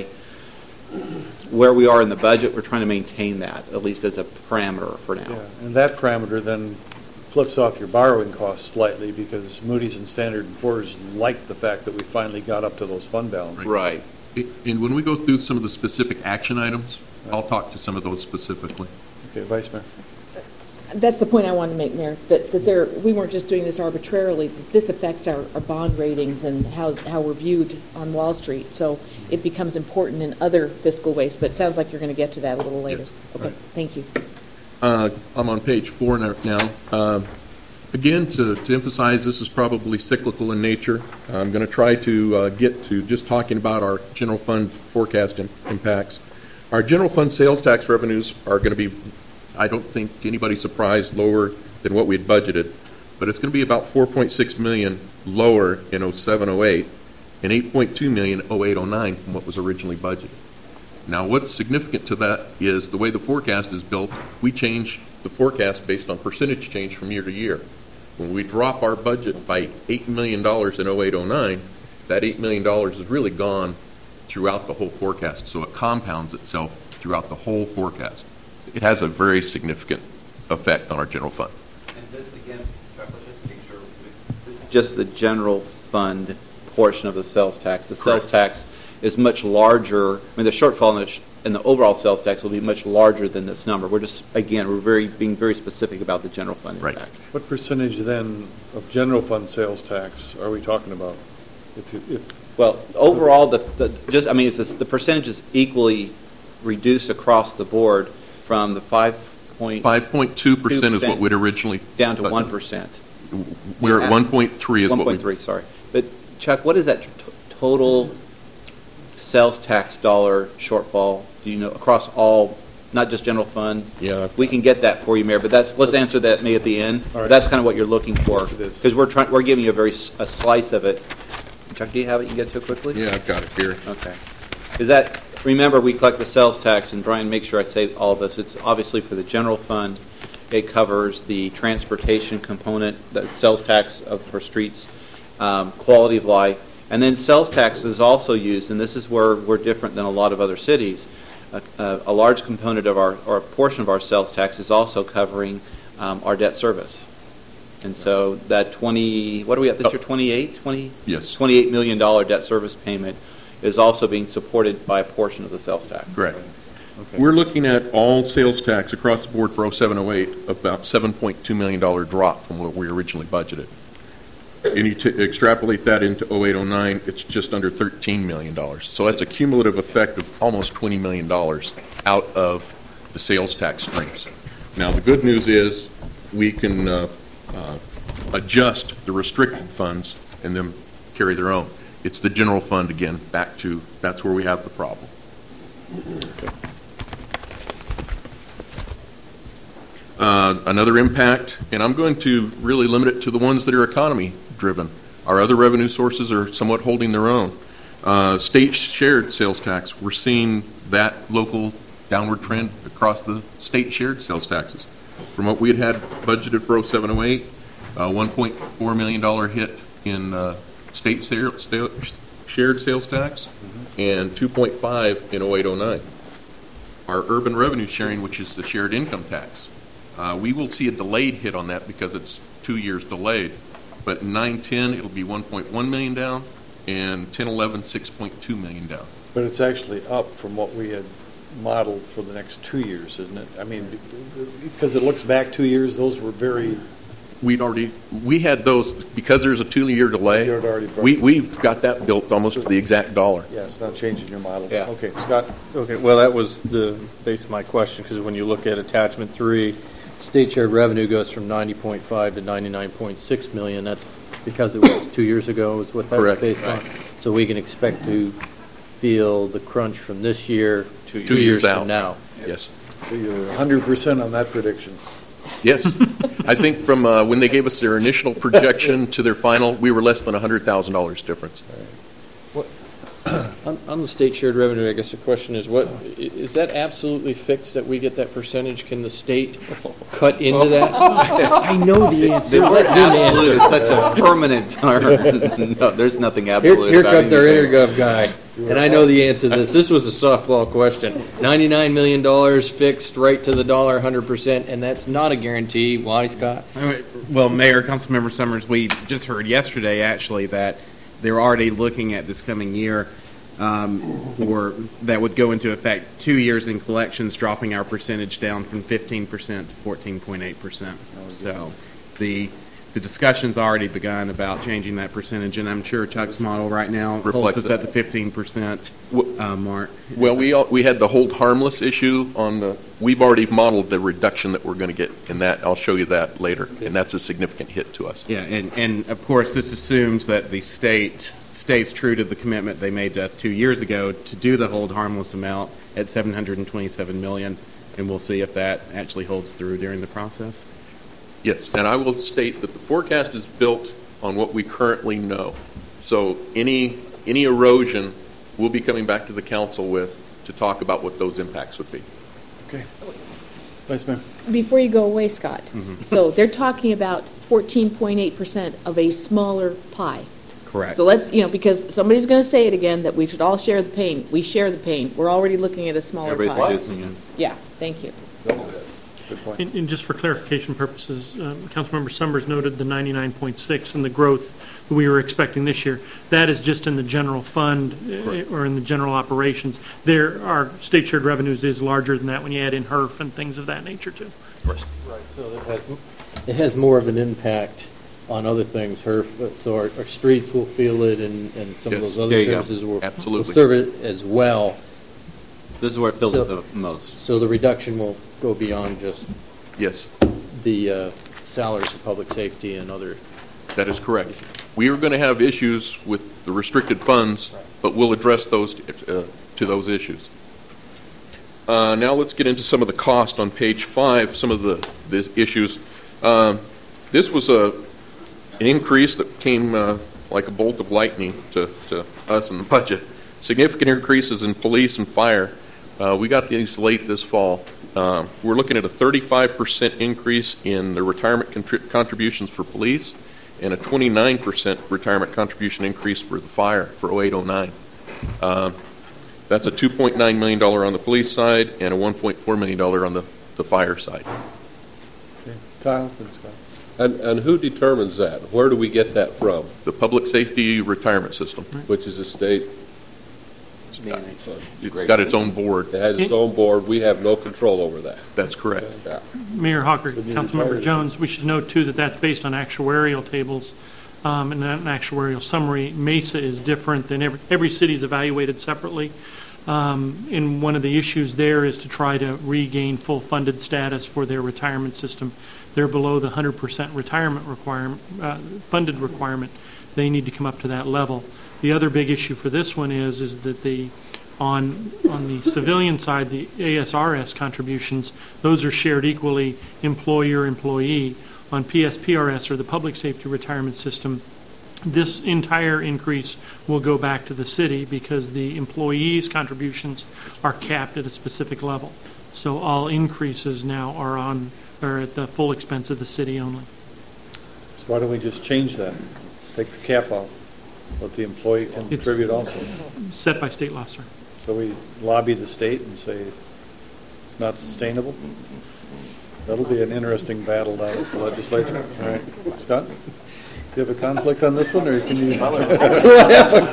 F: where we are in the budget, we're trying to maintain that, at least as a parameter for now.
A: Yeah, and that parameter then flips off your borrowing costs slightly because Moody's and Standard and Poor's like the fact that we finally got up to those fund balances.
F: Right.
O: And when we go through some of the specific action items, I'll talk to some of those specifically.
A: Okay, Vice Mayor.
C: That's the point I wanted to make, Mayor, that, that there, we weren't just doing this arbitrarily, that this affects our, our bond ratings and how, how we're viewed on Wall Street. So it becomes important in other fiscal ways, but it sounds like you're going to get to that a little later.
O: Yes,
C: Okay,
O: right.
C: thank you.
O: Uh, I'm on page four now. Uh, Again, to, to emphasize, this is probably cyclical in nature. I'm going to try to uh, get to just talking about our general fund forecast im- impacts. Our general fund sales tax revenues are going to be, I don't think anybody's surprised, lower than what we had budgeted, but it's going to be about four point six million dollars lower in oh seven oh eight and eight point two million dollars oh eight oh nine from what was originally budgeted. Now, what's significant to that is the way the forecast is built, we change the forecast based on percentage change from year to year. When we drop our budget by eight million dollars in oh eight oh nine, that eight million dollars is really gone throughout the whole forecast, so it compounds itself throughout the whole forecast. It has a very significant effect on our general fund.
F: And this, again, Chuck, let's just make sure, this is just the general fund portion of the sales tax. The sales
O: Correct.
F: tax is much larger, I mean, the shortfall in the, sh- in the overall sales tax will be much larger than this number. We're just, again, we're very, being very specific about the general fund
O: Right.
F: impact.
A: What percentage then of general fund sales tax are we talking about? If you, if,
F: Well, overall, the, the just, I mean, it's, the percentage is equally reduced across the board from the five point
O: five point two percent is what we'd originally
F: down to
O: budgeted.
F: one percent.
O: We're at one point three is what we...
F: one point three, sorry. But Chuck, what is that t- total sales tax dollar shortfall, do you know, across all, not just general fund?
O: Yeah.
F: We can get that for you, Mayor, but that's, let's answer that maybe at the end.
A: All right.
F: That's kind of what you're looking for.
A: Yes, it is.
F: Because we're trying, we're giving you a very, s- a slice of it. Chuck, do you have it? You can get to it quickly?
O: Yeah, I've got it here.
F: Okay. Is that, remember, we collect the sales tax, and Brian, make sure I say all of this. It's obviously for the general fund. It covers the transportation component, the sales tax of, for streets, um, quality of life. And then sales tax is also used, and this is where we're different than a lot of other cities. A, a, a large component of our, or a portion of our sales tax is also covering um, our debt service. And so that twenty, what do we have this year, twenty-eight, twenty?
O: Yes.
F: twenty-eight million dollars debt service payment is also being supported by a portion of the sales tax.
O: Correct.
A: okay.
O: We're looking at all sales tax across the board for oh seven oh eight, about seven point two million dollars drop from what we originally budgeted. And you t- extrapolate that into oh eight oh nine, it's just under thirteen million dollars. So that's a cumulative effect of almost twenty million dollars out of the sales tax streams. Now, the good news is we can uh, uh, adjust the restricted funds and then carry their own. It's the general fund, again, back to, that's where we have the problem. Uh, Another impact, and I'm going to really limit it to the ones that are economy-driven. Our other revenue sources are somewhat holding their own. Uh, State shared sales tax, we're seeing that local downward trend across the state shared sales taxes. From what we had had budgeted for oh seven oh eight, uh, one point four million dollars hit in uh, state sale, sta- shared sales tax, mm-hmm. and two point five in oh eight oh nine. Our urban revenue sharing, which is the shared income tax, uh, we will see a delayed hit on that because it's two years delayed. But in nine ten, it'll be one point one million down, and ten eleven, six point two million down.
A: But it's actually up from what we had modeled for the next two years, isn't it? I mean, because it looks back two years, those were very...
O: We'd already, we had those, because there's a two-year delay,
A: You had already brought-
O: we, we've got that built almost to the exact dollar.
A: Yeah, it's not changing your model.
L: Yeah.
A: Okay, Scott?
L: Okay, well, that was the base of my question, because when you look at attachment three, state share revenue goes from ninety point five to ninety-nine point six million. That's because it was two years ago is what that was
O: Correct.
L: based on. So we can expect to feel the crunch from this year, two,
O: Two years
L: years
O: out.
L: from now.
O: Yes.
A: So you're one hundred percent on that prediction.
O: Yes. I think from uh, when they gave us their initial projection to their final, we were less than one hundred thousand dollars difference.
L: On, on the state shared revenue, I guess the question is, what, i- is that absolutely fixed that we get that percentage? Can the state cut into that? I know the answer.
F: The word
L: Let him
F: absolute
L: answer.
F: is such a permanent term. No, there's nothing
L: Here,
F: absolute
L: here
F: about
L: comes our
F: anything.
L: intergov guy, and I know the answer to this. This was a softball question. ninety-nine million dollars fixed right to the dollar, one hundred percent, and that's not a guarantee. Why, Scott?
P: Well, Mayor, Councilmember Summers, we just heard yesterday, actually, that they're already looking at this coming year um, for that would go into effect two years in collections, dropping our percentage down from fifteen percent to fourteen point eight percent. So the the discussion's already begun about changing that percentage, and I'm sure Chuck's model right now holds
O: Reflects
P: us
O: it.
P: at the fifteen percent uh, mark.
O: Well, we all, we had the hold harmless issue on the, we've already modeled the reduction that we're going to get in that. I'll show you that later, and that's a significant hit to us.
P: Yeah, and, and of course, this assumes that the state stays true to the commitment they made to us two years ago to do the hold harmless amount at seven hundred twenty-seven million dollars, and we'll see if that actually holds through during the process.
O: Yes, and I will state that the forecast is built on what we currently know. So any, any erosion, we'll be coming back to the council with to talk about what those impacts would be.
A: Okay. Vice Mayor?
C: Before you go away, Scott,
P: Mhm.
C: so they're talking about fourteen point eight percent of a smaller pie.
P: Correct.
C: So let's, you know, because somebody's going to say it again, that we should all share the pain. We share the pain. We're already looking at a smaller
F: Everybody's
C: pie.
F: producing it.
C: Yeah, thank you.
A: Good point.
Q: And, and just for clarification purposes, um, Councilmember Summers noted the ninety-nine point six and the growth that we were expecting this year. That is just in the general fund uh, or in the general operations. There, our state shared revenues is larger than that when you add in H E R F and things of that nature too.
L: Right, so it has, it has more of an impact on other things. H E R F, so our, our streets will feel it, and, and some of
O: Yes,
L: those
O: there
L: other
O: you go.
L: services will, will
O: Absolutely.
L: serve it as well.
F: This is where it feels
L: So-
F: it the most.
L: So the reduction will go beyond just
O: Yes,
L: the uh, salaries of public safety and other.
O: that is correct. We are going to have issues with the restricted funds, but we'll address those uh, to those issues. Uh, Now let's get into some of the cost on page five, some of the, the issues. Um, This was a, an increase that came uh, like a bolt of lightning to, to us in the budget. Significant increases in police and fire. Uh, we got these late this fall. Um, we're looking at a thirty-five percent increase in the retirement contri- contributions for police and a twenty-nine percent retirement contribution increase for the fire for oh eight oh nine. Um, that's a two point nine million dollars on the police side and a one point four million dollars on the, the fire side.
A: Okay. Kyle, then Scott.
K: And, and who determines that? Where do we get that from?
O: The public safety retirement system.
K: Which is a state,
O: It's got its own board.
K: it has its own board, we have no control over that.
O: That's correct.
K: Yeah.
Q: Mayor Hawker,
A: Would you
Q: Councilmember
A: retire?
Q: Jones, we should note too that that's based on actuarial tables um, and an actuarial summary. Mesa is different than every, every city is evaluated separately. Um, and one of the issues there is to try to regain full funded status for their retirement system. They're below the one hundred percent retirement requirement, uh, funded requirement. They need to come up to that level. The other big issue for this one is, is that the On, on the civilian side, the A S R S contributions, those are shared equally employer-employee. On P S P R S, or the Public Safety Retirement System, this entire increase will go back to the city because the employees' contributions are capped at a specific level. So all increases now are on, are at the full expense of the city only.
A: So why don't we just change that? Take the cap off. Let the employee contribute
Q: It's
A: also.
Q: set by state law, sir.
A: So we lobby the state and say it's not sustainable? That'll be an interesting battle down at the legislature. All right. Scott? Do you have a conflict on this one, or can you? Do I have a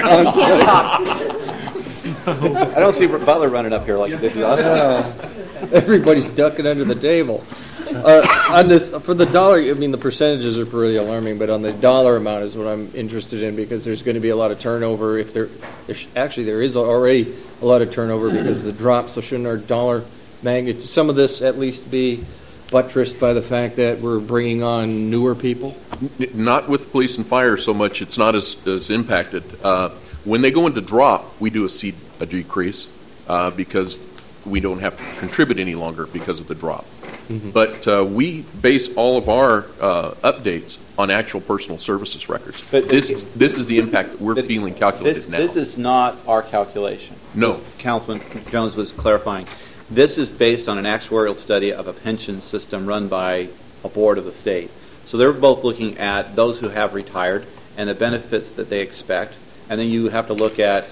A: conflict?
F: I don't see Butler running up here like they did last time.
L: Everybody's ducking under the table. Uh, on this, for the dollar, I mean, the percentages are pretty alarming, but on the dollar amount is what I'm interested in, because there's going to be a lot of turnover. If there, there's, actually, there is already a lot of turnover because of the drop, so shouldn't our dollar magnitude, some of this at least be buttressed by the fact that we're bringing on newer people?
O: Not with police and fire so much. It's not as, as impacted. Uh, when they go into drop, we do a see a decrease uh, because we don't have to contribute any longer because of the drop. Mm-hmm. But uh, we base all of our uh, updates on actual personal services records.
F: But
O: this is this is the impact that we're feeling calculated
F: this,
O: now.
F: This is not our calculation.
O: No.
F: As Councilman Jones was clarifying. This is based on an actuarial study of a pension system run by a board of the state. So they're both looking at those who have retired and the benefits that they expect, and then you have to look at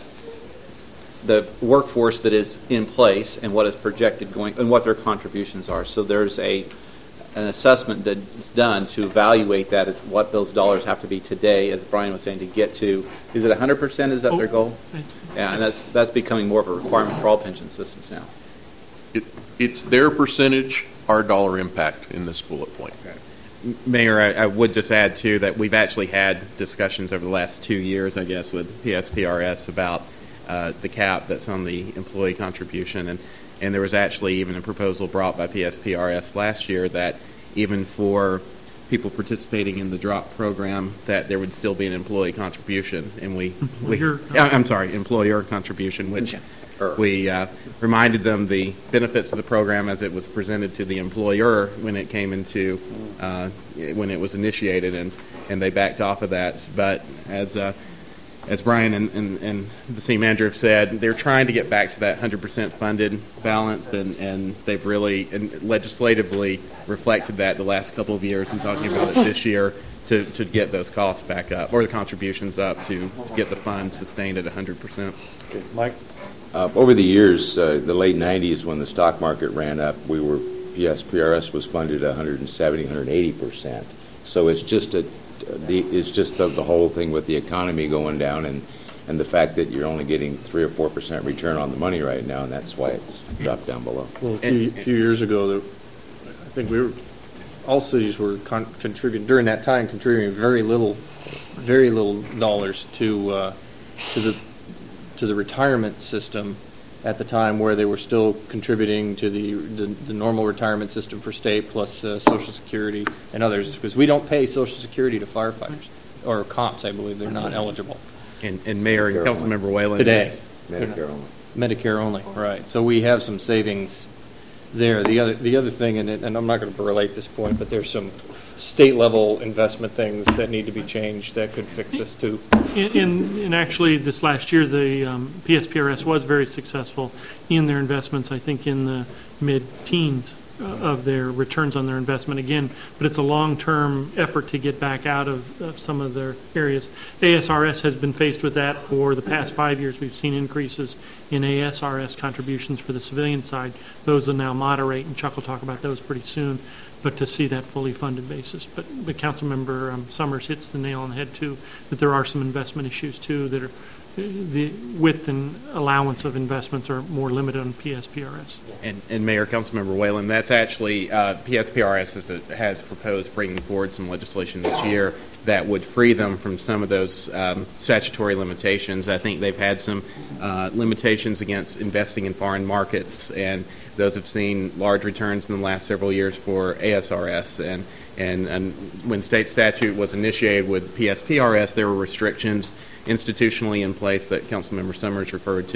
F: the workforce that is in place and what is projected going and what their contributions are. So there's a an assessment that's done to evaluate that as what those dollars have to be today, as Brian was saying, to get to, is it one hundred percent, is that their goal? Yeah, and that's that's becoming more of a requirement for all pension systems now.
O: It, it's their percentage, our dollar impact in this bullet point.
P: Mayor, I, I would just add, too, that we've actually had discussions over the last two years, I guess, with P S P R S about uh, the cap that's on the employee contribution. And, and there was actually even a proposal brought by P S P R S last year that even for people participating in the DROP program, that there would still be an employee contribution. And we, we I'm sorry, employer contribution, which we uh, reminded them the benefits of the program as it was presented to the employer when it came into, uh, when it was initiated, and, and they backed off of that. But as uh, as Brian and, and, and the city manager have said, they're trying to get back to that one hundred percent funded balance, and, and they've really and legislatively reflected that the last couple of years and talking about it this year to, to get those costs back up, or the contributions up, to, to get the fund sustained at one hundred percent.
A: Okay. Mike?
G: Uh, over the years, uh, the late nineties, when the stock market ran up, we were P S P R S was funded one hundred seventy, one hundred eighty percent. So it's just a, the, it's just the, the whole thing with the economy going down, and, and the fact that you're only getting three or four percent return on the money right now, and that's why it's dropped down below.
L: Well, a few, few years ago, there, I think we were all cities were con- contributing during that time, contributing very little, very little dollars to uh, to the. to the retirement system at the time, where they were still contributing to the the, the normal retirement system for state, plus uh, Social Security and others, because we don't pay Social Security to firefighters or cops. I believe they're not eligible.
P: And, and Mayor and Councilmember Whalen
L: today,
G: Medicare only.
L: Medicare only, right? So we have some savings there. The other the other thing, and, it, and I'm not going to belate this point, but there's some state level investment things that need to be changed that could fix this too.
Q: In, in actually this last year, the um, P S P R S was very successful in their investments, I think in the mid-teens uh, of their returns on their investment again, but it's a long-term effort to get back out of, of some of their areas. A S R S has been faced with that for the past five years. We've seen increases in A S R S contributions for the civilian side. Those will now moderate, and Chuck will talk about those pretty soon, but to see that fully funded basis. But, but Councilmember um, Summers hits the nail on the head too, that there are some investment issues too that are, the width and allowance of investments are more limited on P S P R S.
P: And, and Mayor, Councilmember Whalen, that's actually, uh, P S P R S has, has proposed bringing forward some legislation this year that would free them from some of those um, statutory limitations. I think they've had some uh, limitations against investing in foreign markets, and those have seen large returns in the last several years for A S R S. And, and, and when state statute was initiated with P S P R S, there were restrictions institutionally in place that Councilmember Summers referred to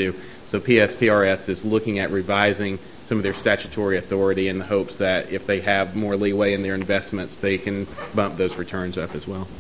P: So P S P R S is looking at revising some of their statutory authority in the hopes that if they have more leeway in their investments, they can bump those returns up as well.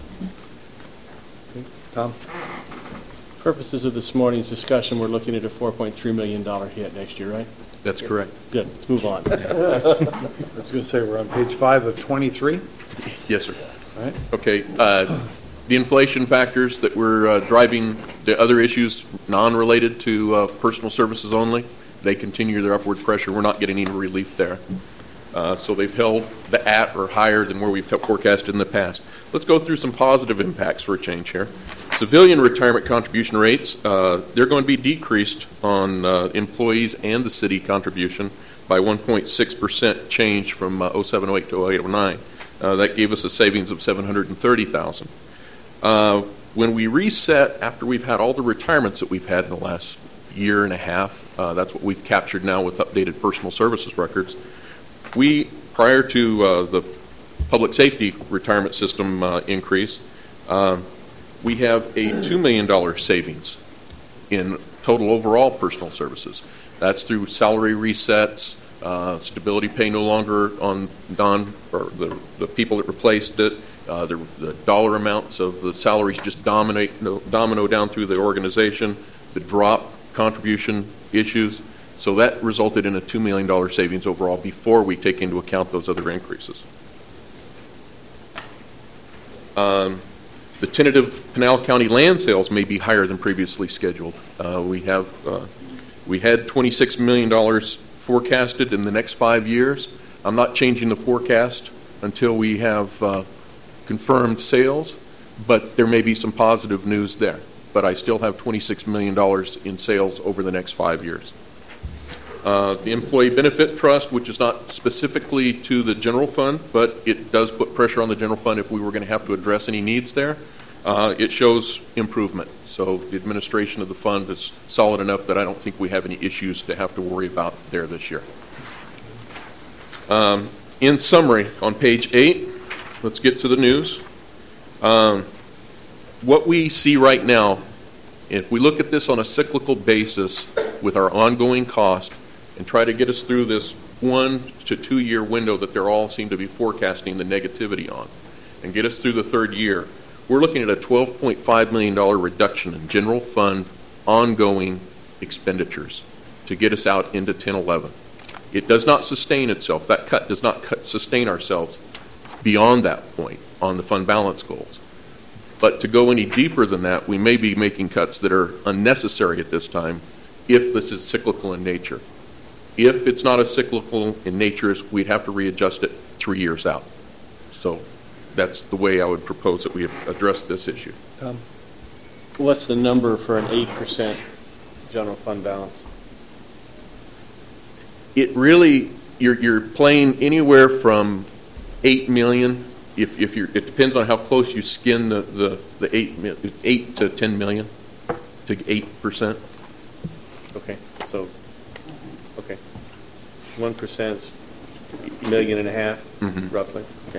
H: Tom?
M: Purposes of this morning's discussion, we're looking at a four point three million dollars hit next year, right?
O: That's correct.
M: Good, let's move on.
A: I was going to say, we're on page five of twenty-three.
O: Yes, sir.
A: All right.
O: Okay. Uh, the inflation factors that were uh, driving the other issues non-related to uh, personal services only, they continue their upward pressure. We're not getting any relief there. Uh, so they've held the at or higher than where we've forecasted in the past. Let's go through some positive impacts for a change here. Civilian retirement contribution rates, uh, they're going to be decreased on uh, employees and the city contribution by one point six percent change from uh, oh seven oh eight to oh eight oh nine. Uh, that gave us a savings of seven hundred thirty thousand dollars. Uh, when we reset, after we've had all the retirements that we've had in the last year and a half, uh, that's what we've captured now with updated personal services records. We, prior to uh, the public safety retirement system uh, increase, uh, we have a two million dollars savings in total overall personal services. That's through salary resets, uh, stability pay no longer on non, or the, the people that replaced it, uh, the, the dollar amounts of the salaries just dominate, domino down through the organization, the drop contribution issues. So that resulted in a two million dollars savings overall before we take into account those other increases. Um, the tentative Pinal County land sales may be higher than previously scheduled. Uh, we have uh, we had twenty-six million dollars forecasted in the next five years. I'm not changing the forecast until we have uh, confirmed sales, but there may be some positive news there. But I still have twenty-six million dollars in sales over the next five years. Uh, the Employee Benefit Trust, which is not specifically to the general fund, but it does put pressure on the general fund if we were going to have to address any needs there. Uh, it shows improvement. So the administration of the fund is solid enough that I don't think we have any issues to have to worry about there this year. Um, in summary, on page eight, let's get to the news. Um, what we see right now, if we look at this on a cyclical basis with our ongoing cost, and try to get us through this one to two year window that they all seem to be forecasting the negativity on, and get us through the third year, we're looking at a twelve point five million dollars reduction in general fund ongoing expenditures to get us out into ten eleven. It does not sustain itself. That cut does not cut, sustain ourselves beyond that point on the fund balance goals. But to go any deeper than that, we may be making cuts that are unnecessary at this time if this is cyclical in nature. If it's not a cyclical in nature, we'd have to readjust it three years out. So that's the way I would propose that we address this issue.
M: Um, What's the number for an eight percent general fund balance?
O: It really, you're, you're playing anywhere from eight million. If, if you're, it depends on how close you skin the, the, the eight, eight to ten million to eight percent.
M: Okay, so, okay. One percent, million and a half,
O: mm-hmm.
M: roughly. Okay.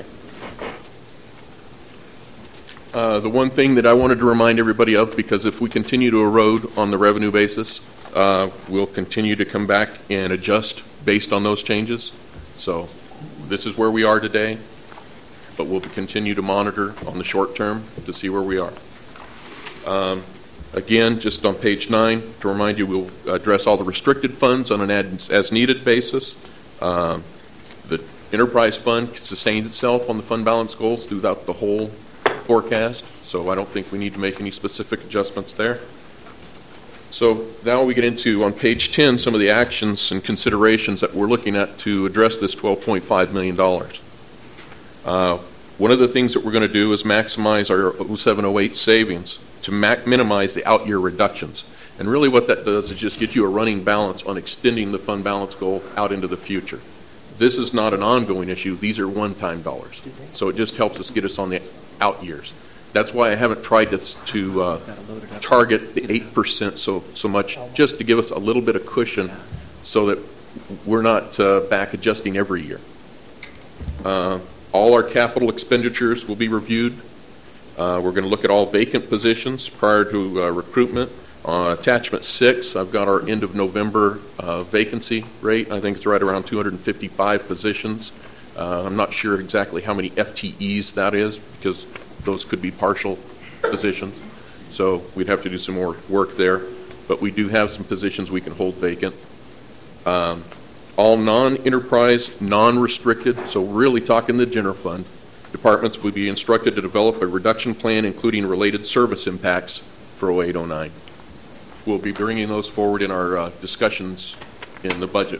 O: Uh, the one thing that I wanted to remind everybody of, because if we continue to erode on the revenue basis, uh, we'll continue to come back and adjust based on those changes. So this is where we are today, but we'll continue to monitor on the short term to see where we are. Um, again, just on page nine, to remind you, we'll address all the restricted funds on an as-needed basis. Um, the enterprise fund sustained itself on the fund balance goals throughout the whole forecast, so I don't think we need to make any specific adjustments there. So now we get into, on page ten, some of the actions and considerations that we're looking at to address this twelve point five million dollars. Uh, one of the things that we're going to do is maximize our oh seven oh eight savings to mac minimize the out-year reductions. And really what that does is just get you a running balance on extending the fund balance goal out into the future. This is not an ongoing issue. These are one-time dollars. So it just helps us get us on the out years. That's why I haven't tried to, to uh, target the eight percent so, so much, just to give us a little bit of cushion so that we're not uh, back adjusting every year. Uh, all our capital expenditures will be reviewed. Uh, we're going to look at all vacant positions prior to uh, recruitment. Uh, Attachment six, I've got our end of November uh, vacancy rate. I think it's right around two hundred fifty-five positions. Uh, I'm not sure exactly how many F T Es that is, because those could be partial positions. So we'd have to do some more work there. But we do have some positions we can hold vacant. Um, all non-enterprise, non-restricted, so really talking the general fund, departments would be instructed to develop a reduction plan including related service impacts for oh eight oh nine. We'll be bringing those forward in our uh, discussions in the budget.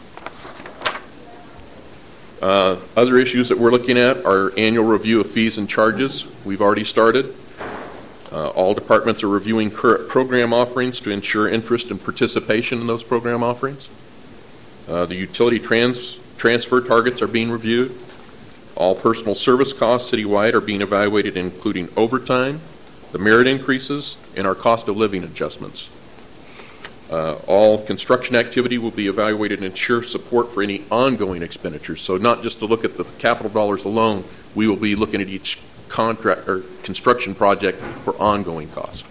O: Uh, other issues that we're looking at are annual review of fees and charges. We've already started. Uh, all departments are reviewing current program offerings to ensure interest and participation in those program offerings. Uh, the utility trans transfer targets are being reviewed. All personal service costs citywide are being evaluated, including overtime, the merit increases, and our cost of living adjustments. Uh, all construction activity will be evaluated and ensure support for any ongoing expenditures. So not just to look at the capital dollars alone, we will be looking at each contract or construction project for ongoing costs.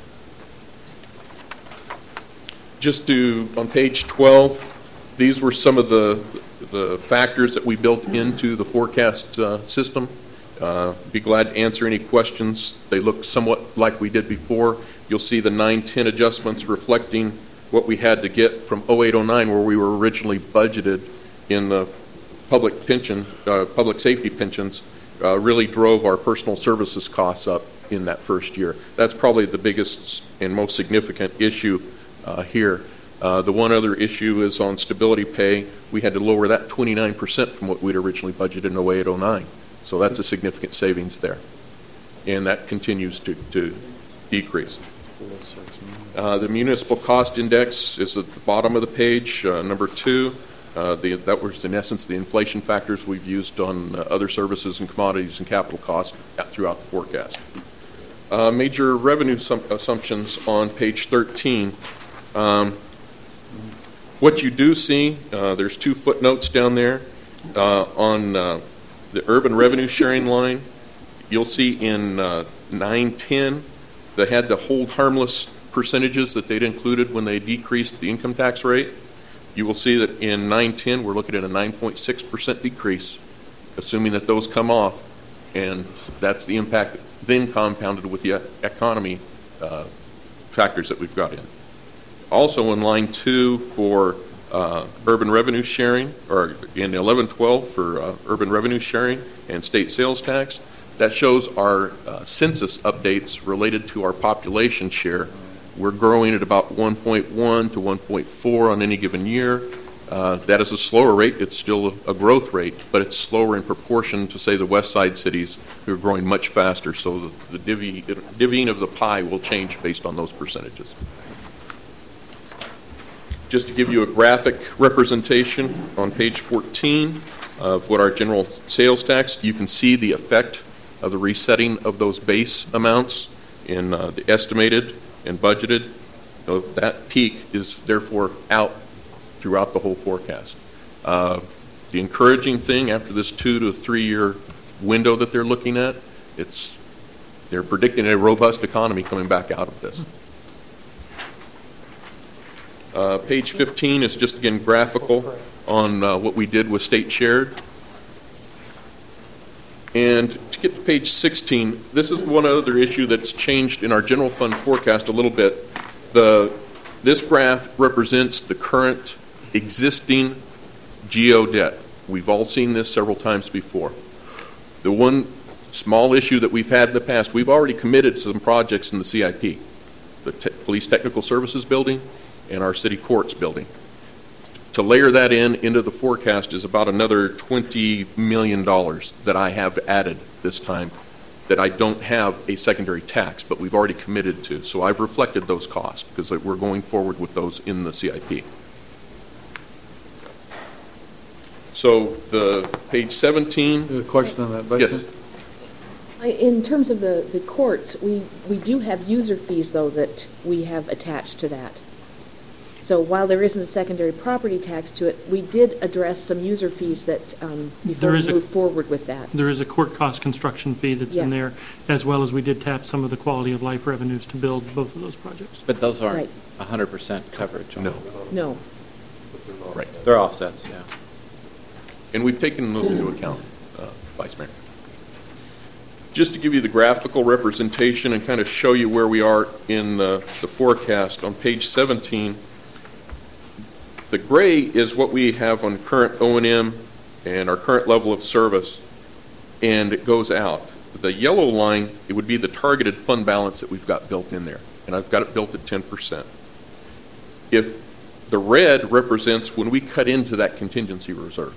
O: Just to, on page twelve, these were some of the, the factors that we built into the forecast uh, system. Uh, be glad to answer any questions. They look somewhat like we did before. You'll see the nine ten adjustments reflecting what we had to get from oh eight oh nine, where we were originally budgeted in the public pension, uh, public safety pensions, uh, really drove our personal services costs up in that first year. That's probably the biggest and most significant issue uh, here. Uh, the one other issue is on stability pay. We had to lower that twenty-nine percent from what we'd originally budgeted in oh eight oh nine. So that's a significant savings there. And that continues to, to decrease. Uh, the municipal cost index is at the bottom of the page, uh, number two. Uh, the, that was, in essence, the inflation factors we've used on uh, other services and commodities and capital costs throughout the forecast. Uh, major revenue assumptions on page thirteen. Um, what you do see, uh, there's two footnotes down there. Uh, on uh, the urban revenue sharing line, you'll see in uh, nine ten, they had to hold harmless percentages that they'd included when they decreased the income tax rate. You will see that in nine ten, we're looking at a nine point six percent decrease, assuming that those come off, and that's the impact then compounded with the economy uh, factors that we've got in. Also in line two for uh, urban revenue sharing, or in eleven twelve for uh, urban revenue sharing and state sales tax, that shows our uh, census updates related to our population share. We're growing at about one point one to one point four on any given year. Uh, that is a slower rate. It's still a, a growth rate, but it's slower in proportion to, say, the west side cities who are growing much faster. So the, the divvy, divvying of the pie will change based on those percentages. Just to give you a graphic representation on page fourteen of what our general sales tax, you can see the effect of the resetting of those base amounts in uh, the estimated and budgeted. So that peak is therefore out throughout the whole forecast. Uh, the encouraging thing after this two to three year window that they're looking at, it's they're predicting a robust economy coming back out of this. Uh, page fifteen is just again graphical on uh, what we did with state shared. And to get to page sixteen, this is one other issue that's changed in our general fund forecast a little bit. The, this graph represents the current existing G O debt. We've all seen this several times before. The one small issue that we've had in the past, we've already committed to some projects in the C I P, the te- Police Technical Services Building and our City Courts Building. To layer that in into the forecast is about another twenty million dollars that I have added this time that I don't have a secondary tax, but we've already committed to. So I've reflected those costs because we're going forward with those in the C I P. So the page seventeen.
A: A question on that, Vice
O: Yes.
C: I- In terms of the, the courts, we, we do have user fees, though, that we have attached to that. So while there isn't a secondary property tax to it, we did address some user fees that, um, before
Q: There
C: we
Q: is a-
C: move forward with that.
Q: There is a court cost construction fee that's in
C: Yeah.
Q: there, as well as we did tap some of the quality of life revenues to build both of those projects.
F: But those aren't
C: Right.
F: one hundred percent coverage.
O: No.
C: No.
O: Right.
F: They're offsets, yeah.
O: And we've taken those into account, uh, Vice Mayor. Just to give you the graphical representation and kind of show you where we are in the, the forecast, on page seventeen, the gray is what we have on current O and M and our current level of service, and it goes out. The yellow line, it would be the targeted fund balance that we've got built in there, and I've got it built at ten percent. If the red represents when we cut into that contingency reserve.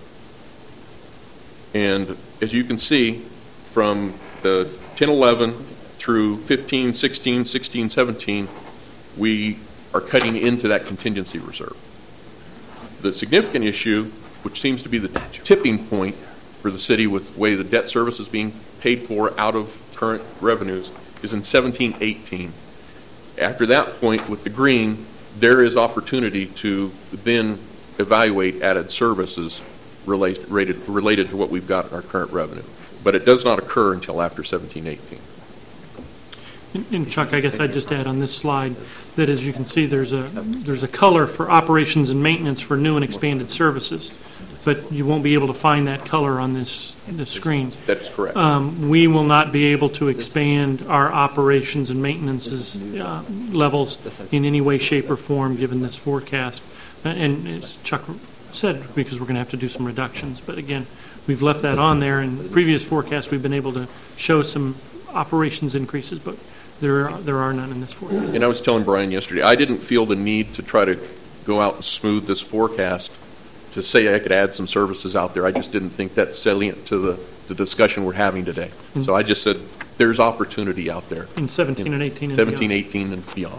O: And as you can see, from the ten eleven through fifteen, sixteen, sixteen, seventeen, we are cutting into that contingency reserve. The significant issue, which seems to be the tipping point for the city with the way the debt service is being paid for out of current revenues, is in seventeen, eighteen. After that point, with the green, there is opportunity to then evaluate added services related, related, related to what we've got in our current revenue. But it does not occur until after seventeen, eighteen.
Q: And- And Chuck, I guess I'd just add on this slide that, as you can see, there's a, there's a color for operations and maintenance for new and expanded services, but you won't be able to find that color on this, this screen.
O: That's correct.
Q: Um, We will not be able to expand our operations and maintenances uh, levels in any way, shape, or form, given this forecast. And as Chuck said, because we're going to have to do some reductions. But again, we've left that on there. In previous forecasts, we've been able to show some operations increases, but there are, there are none in this forecast.
O: And I was telling Brian yesterday, I didn't feel the need to try to go out and smooth this forecast to say I could add some services out there. I just didn't think that's salient to the, the discussion we're having today. So I just said, there's opportunity out there.
Q: In seventeen and eighteen and
O: seventeen,
Q: beyond.
O: eighteen, and beyond.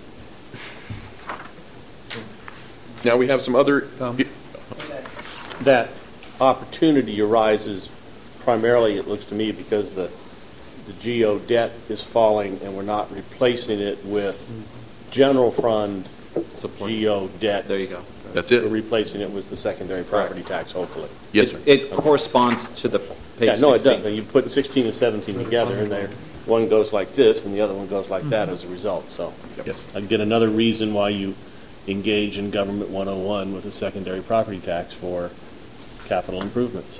O: Now we have some other...
M: That opportunity arises primarily, it looks to me, because the, the G O debt is falling and we're not replacing it with general fund G O debt.
F: There you go.
O: That's it.
M: We're replacing it with the secondary property tax, hopefully.
O: Yes, sir.
F: It corresponds to the page
M: Yeah, no, it
F: sixteen.
M: does. You put sixteen and seventeen together, and there, one goes like this, and the other one goes like that as a result. So,
O: yes.
M: again, another reason why you engage in Government one oh one with a secondary property tax for capital improvements.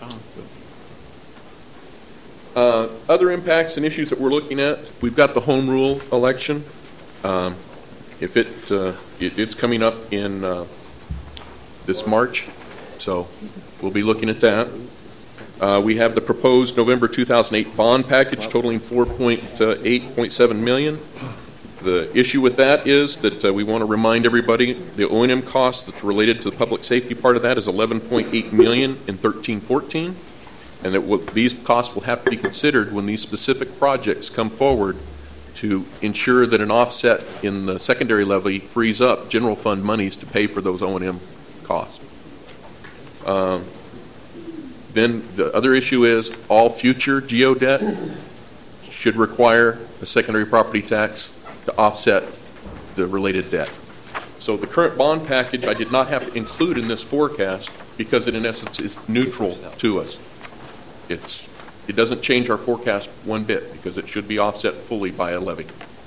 O: Uh, Other impacts and issues that we're looking at, we've got the home rule election. Um, If it, uh, it, it's coming up in uh, this March, so we'll be looking at that. Uh, We have the proposed November two thousand eight bond package totaling four point eight point seven million dollars. The issue with that is that uh, we want to remind everybody the O and M cost that's related to the public safety part of that is eleven point eight million dollars in thirteen fourteen, and that what, these costs will have to be considered when these specific projects come forward to ensure that an offset in the secondary levy frees up general fund monies to pay for those O and M costs. Um, Then the other issue is all future G O debt should require a secondary property tax to offset the related debt. So the current bond package I did not have to include in this forecast because it in essence is neutral to us. It's, it doesn't change our forecast one bit because it should be offset fully by a levy.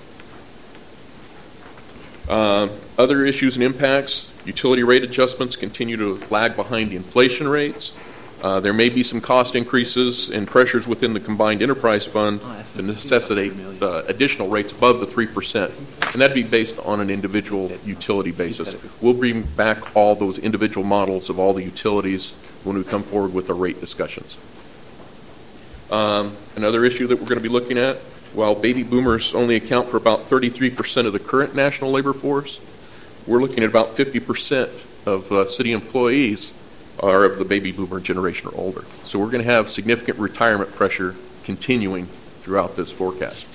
O: Uh, other issues and impacts, utility rate adjustments continue to lag behind the inflation rates. Uh, there may be some cost increases and pressures within the combined enterprise fund to necessitate uh, additional rates above the three percent, and that'd be based on an individual utility basis. We'll bring back all those individual models of all the utilities when we come forward with the rate discussions. Um, another issue that we're going to be looking at, while baby boomers only account for about thirty-three percent of the current national labor force, we're looking at about fifty percent of uh, city employees are of the baby boomer generation or older. So we're going to have significant retirement pressure continuing throughout this forecast.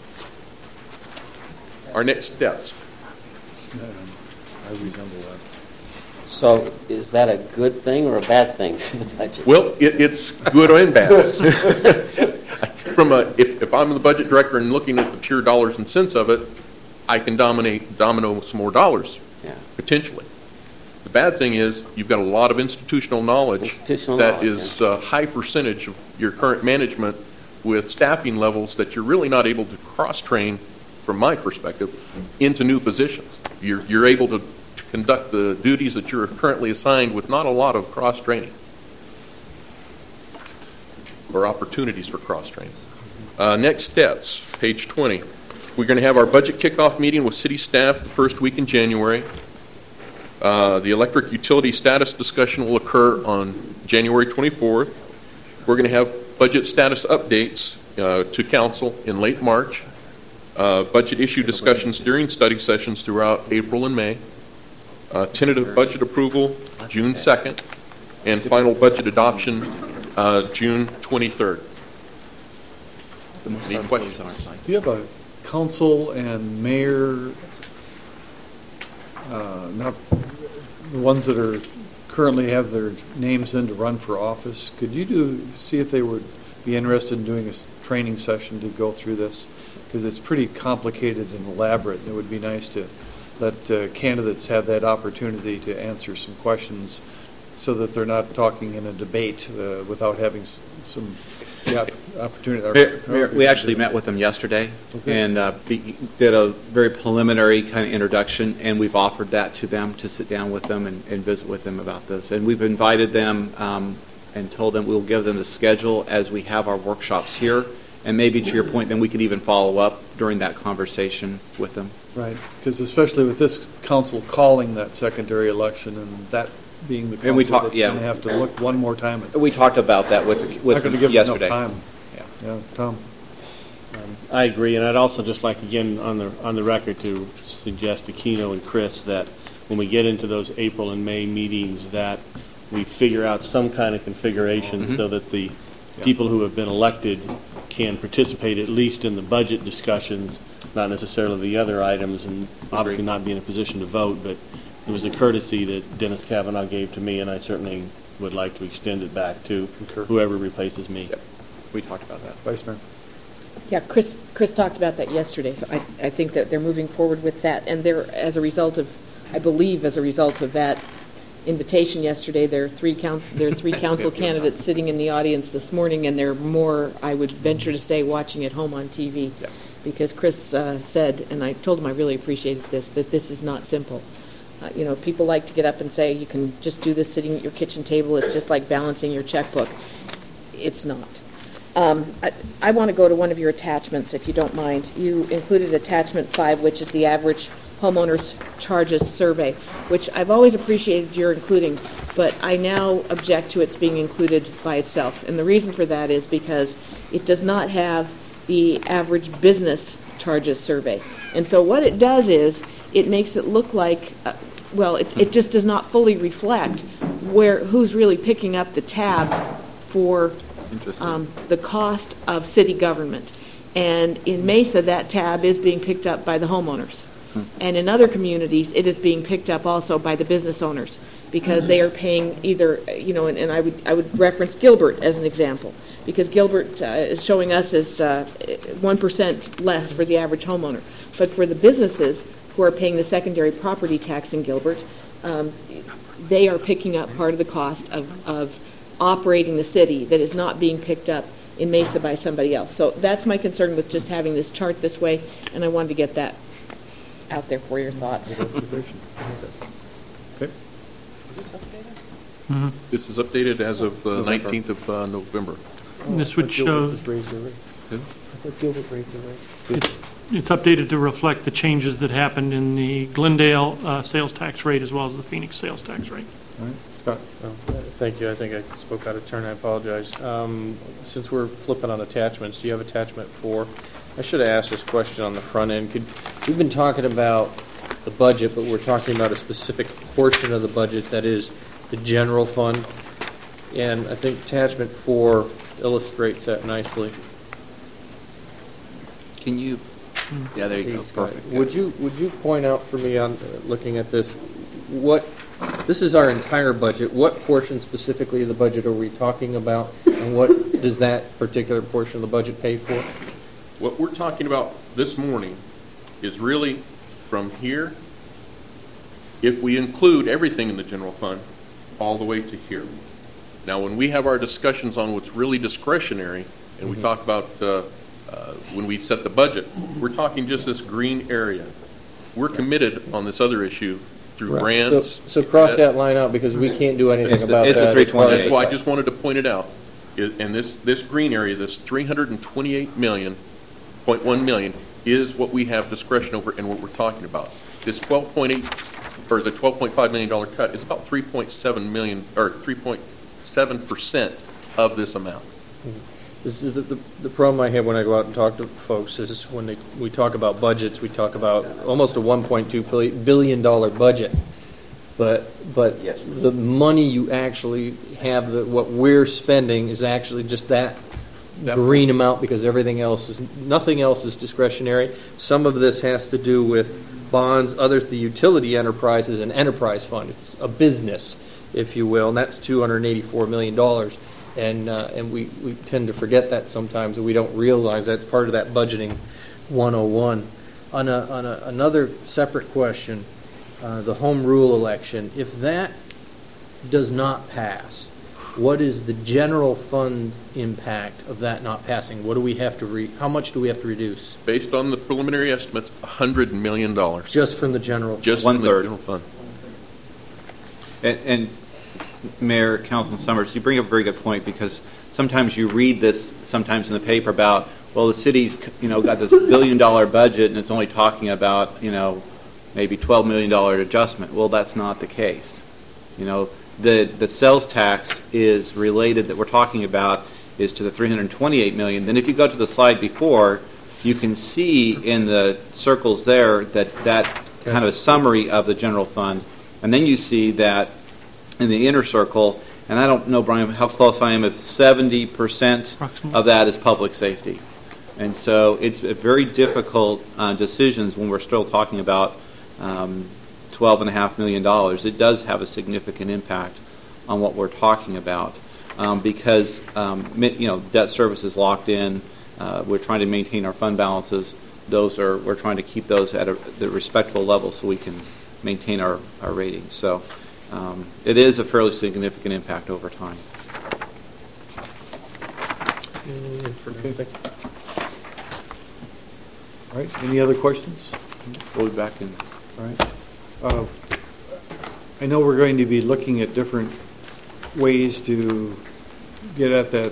O: Our next steps.
F: I resemble that. So is that a good thing or a bad thing to the budget?
O: Well, it, it's good and bad. From a, if, if I'm the budget director and looking at the pure dollars and cents of it, I can dominate, domino some more dollars
N: Yeah.
O: potentially. The bad thing is, you've got a lot of institutional knowledge
N: Institutional
O: that
N: knowledge,
O: is a high percentage of your current management with staffing levels that you're really not able to cross-train, from my perspective, into new positions. You're, you're able to, to conduct the duties that you're currently assigned with not a lot of cross-training or opportunities for cross-training. Uh, next steps, page twenty. We're going to have our budget kickoff meeting with city staff the first week in January. Uh, the electric utility status discussion will occur on January twenty-fourth. We're going to have budget status updates uh, to council in late March. Uh, budget issue discussions during study sessions throughout April and May. Uh, tentative budget approval June second, and final budget adoption uh, June twenty-third. Any questions?
A: Do you have a council and mayor, uh, not the ones that are currently have their names in to run for office? Could you do see if they would be interested in doing a s- training session to go through this? Because it's pretty complicated and elaborate, and it would be nice to let uh, candidates have that opportunity to answer some questions so that they're not talking in a debate uh, without having s- some yeah, opportunity.
F: Mayor, Mayor, we actually met with them yesterday
A: Okay.
F: and uh, be, did a very preliminary kind of introduction, and we've offered that to them to sit down with them and, and visit with them about this. And we've invited them um, and told them we'll give them the schedule as we have our workshops here. And maybe to your point, then we could even follow up during that conversation with them.
A: Right, because especially with this council calling that secondary election and that being the
F: And we
A: council
F: talk-
A: that's
F: yeah.
A: going to have to look one more time at.
F: We talked about that with with
A: Not going to give
F: yesterday.
A: enough time. Yeah, Tom.
M: Um, I agree, and I'd also just like, again, on the, on the record, to suggest to Keno and Chris that when we get into those April and May meetings, that we figure out some kind of configuration
F: Mhm.
M: so that the people who have been elected can participate at least in the budget discussions, not necessarily the other items, and obviously not be in a position to vote, but it was a courtesy that Dennis Kavanaugh gave to me, and I certainly would like to extend it back to whoever replaces me.
F: Yep. We talked about that.
A: Vice Mayor.
C: Yeah, Chris, Chris talked about that yesterday, so I, I think that they're moving forward with that. And they're, as a result of, I believe as a result of that invitation yesterday, there are three council, there are three council candidates sitting in the audience this morning, and there are more, I would venture to say, watching at home on T V.
F: Yeah.
C: Because Chris uh, said, and I told him I really appreciated this, that this is not simple. Uh, You know, people like to get up and say, you can just do this sitting at your kitchen table, it's just like balancing your checkbook. It's not. Um, I, I want to go to one of your attachments, if you don't mind. You included attachment five, which is the average homeowners charges survey, which I've always appreciated your including, but I now object to its being included by itself. And the reason for that is because it does not have the average business charges survey. And so what it does is, it makes it look like, uh, well, it, it just does not fully reflect where, who's really picking up the tab for um, the cost of city government. And in Mesa, that tab is being picked up by the homeowners. And in other communities, it is being picked up also by the business owners, because they are paying either, you know, and, and I would I would reference Gilbert as an example, because Gilbert uh, is showing us as uh, one percent less for the average homeowner. But for the businesses who are paying the secondary property tax in Gilbert, um, they are picking up part of the cost of, of operating the city that is not being picked up in Mesa by somebody else. So that's my concern with just having this chart this way, and I wanted to get that out there for your thoughts.
A: Okay.
Q: Mhm.
O: This is updated as of uh, nineteenth of uh, November.
Q: This would show,
O: Good.
Q: it- it's updated to reflect the changes that happened in the Glendale uh, sales tax rate as well as the Phoenix sales tax rate.
A: All right, Scott.
L: Oh, Thank you. I think I spoke out of turn. I apologize. Um, Since we're flipping on attachments, do you have attachment four? I should have asked this question on the front end. Could, we've been talking about the budget, but we're talking about a specific portion of the budget that is the general fund. And I think attachment four illustrates that nicely.
F: Can you? Yeah, there you go.
L: Please, Scott.
F: Perfect.
L: Would you, would you point out for me on, uh, looking at this, what, this is our entire budget. What portion specifically of the budget are we talking about? And what does that particular portion of the budget pay for?
O: What we're talking about this morning is really from here if we include everything in the general fund all the way to here. Now, when we have our discussions on what's really discretionary, and we
L: Mhm.
O: talk about uh, uh, when we set the budget, we're talking just this green area. We're committed on this other issue through
L: Right.
O: grants.
L: So, so cross that line out because we can't do anything
F: It's the-
L: about
F: it's the
L: that.
F: three twenty-eight.
O: That's why I just wanted to point it out. Is- And this, this green area, this three hundred twenty-eight million, point one million, is what we have discretion over and what we're talking about. This twelve point eight, or the twelve point five million dollar cut is about three point seven million, or three point seven percent of this amount.
L: This is the, the, the problem I have when I go out and talk to folks is when they, we talk about budgets, we talk about almost a one point two billion dollar budget. But, but
G: Yes.
L: the money you actually have, the, what we're spending is actually just that green amount because everything else is, nothing else is discretionary. Some of this has to do with bonds, others, the utility enterprise is an enterprise fund. It's a business, if you will, and that's two hundred eighty-four million dollars. And, uh, and we, we tend to forget that sometimes, and we don't realize that's part of that budgeting one oh one. On, a, on a, another separate question, uh, the home rule election, if that does not pass, what is the general fund impact of that not passing? What do we have to re, how much do we have to reduce?
O: Based on the preliminary estimates, one hundred million dollars.
L: Just from the general?
O: Just
F: One
O: from the
F: third.
O: general fund.
F: And, and Mayor, Councilman Summers, you bring up a very good point because sometimes you read this sometimes in the paper about, well, the city's, you know, got this billion dollar budget and it's only talking about, you know, maybe twelve million dollar adjustment. Well, that's not the case. You know, the, the sales tax is related that we're talking about is to the three hundred twenty-eight million. Then if you go to the slide before, you can see in the circles there that that kind of a summary of the general fund. And then you see that in the inner circle, and I don't know, Brian, how close I am, it's seventy percent of that is public safety. And so it's a very difficult uh, decisions when we're still talking about um, twelve point five million dollars. It does have a significant impact on what we're talking about um, because, um, you know, debt service is locked in. Uh, we're trying to maintain our fund balances. Those are, we're trying to keep those at a the respectable level so we can maintain our, our ratings. So um, it is a fairly significant impact over time.
L: Okay.
A: All right, any other questions?
F: We'll be back in.
A: All right. Uh, I know we're going to be looking at different ways to get at that,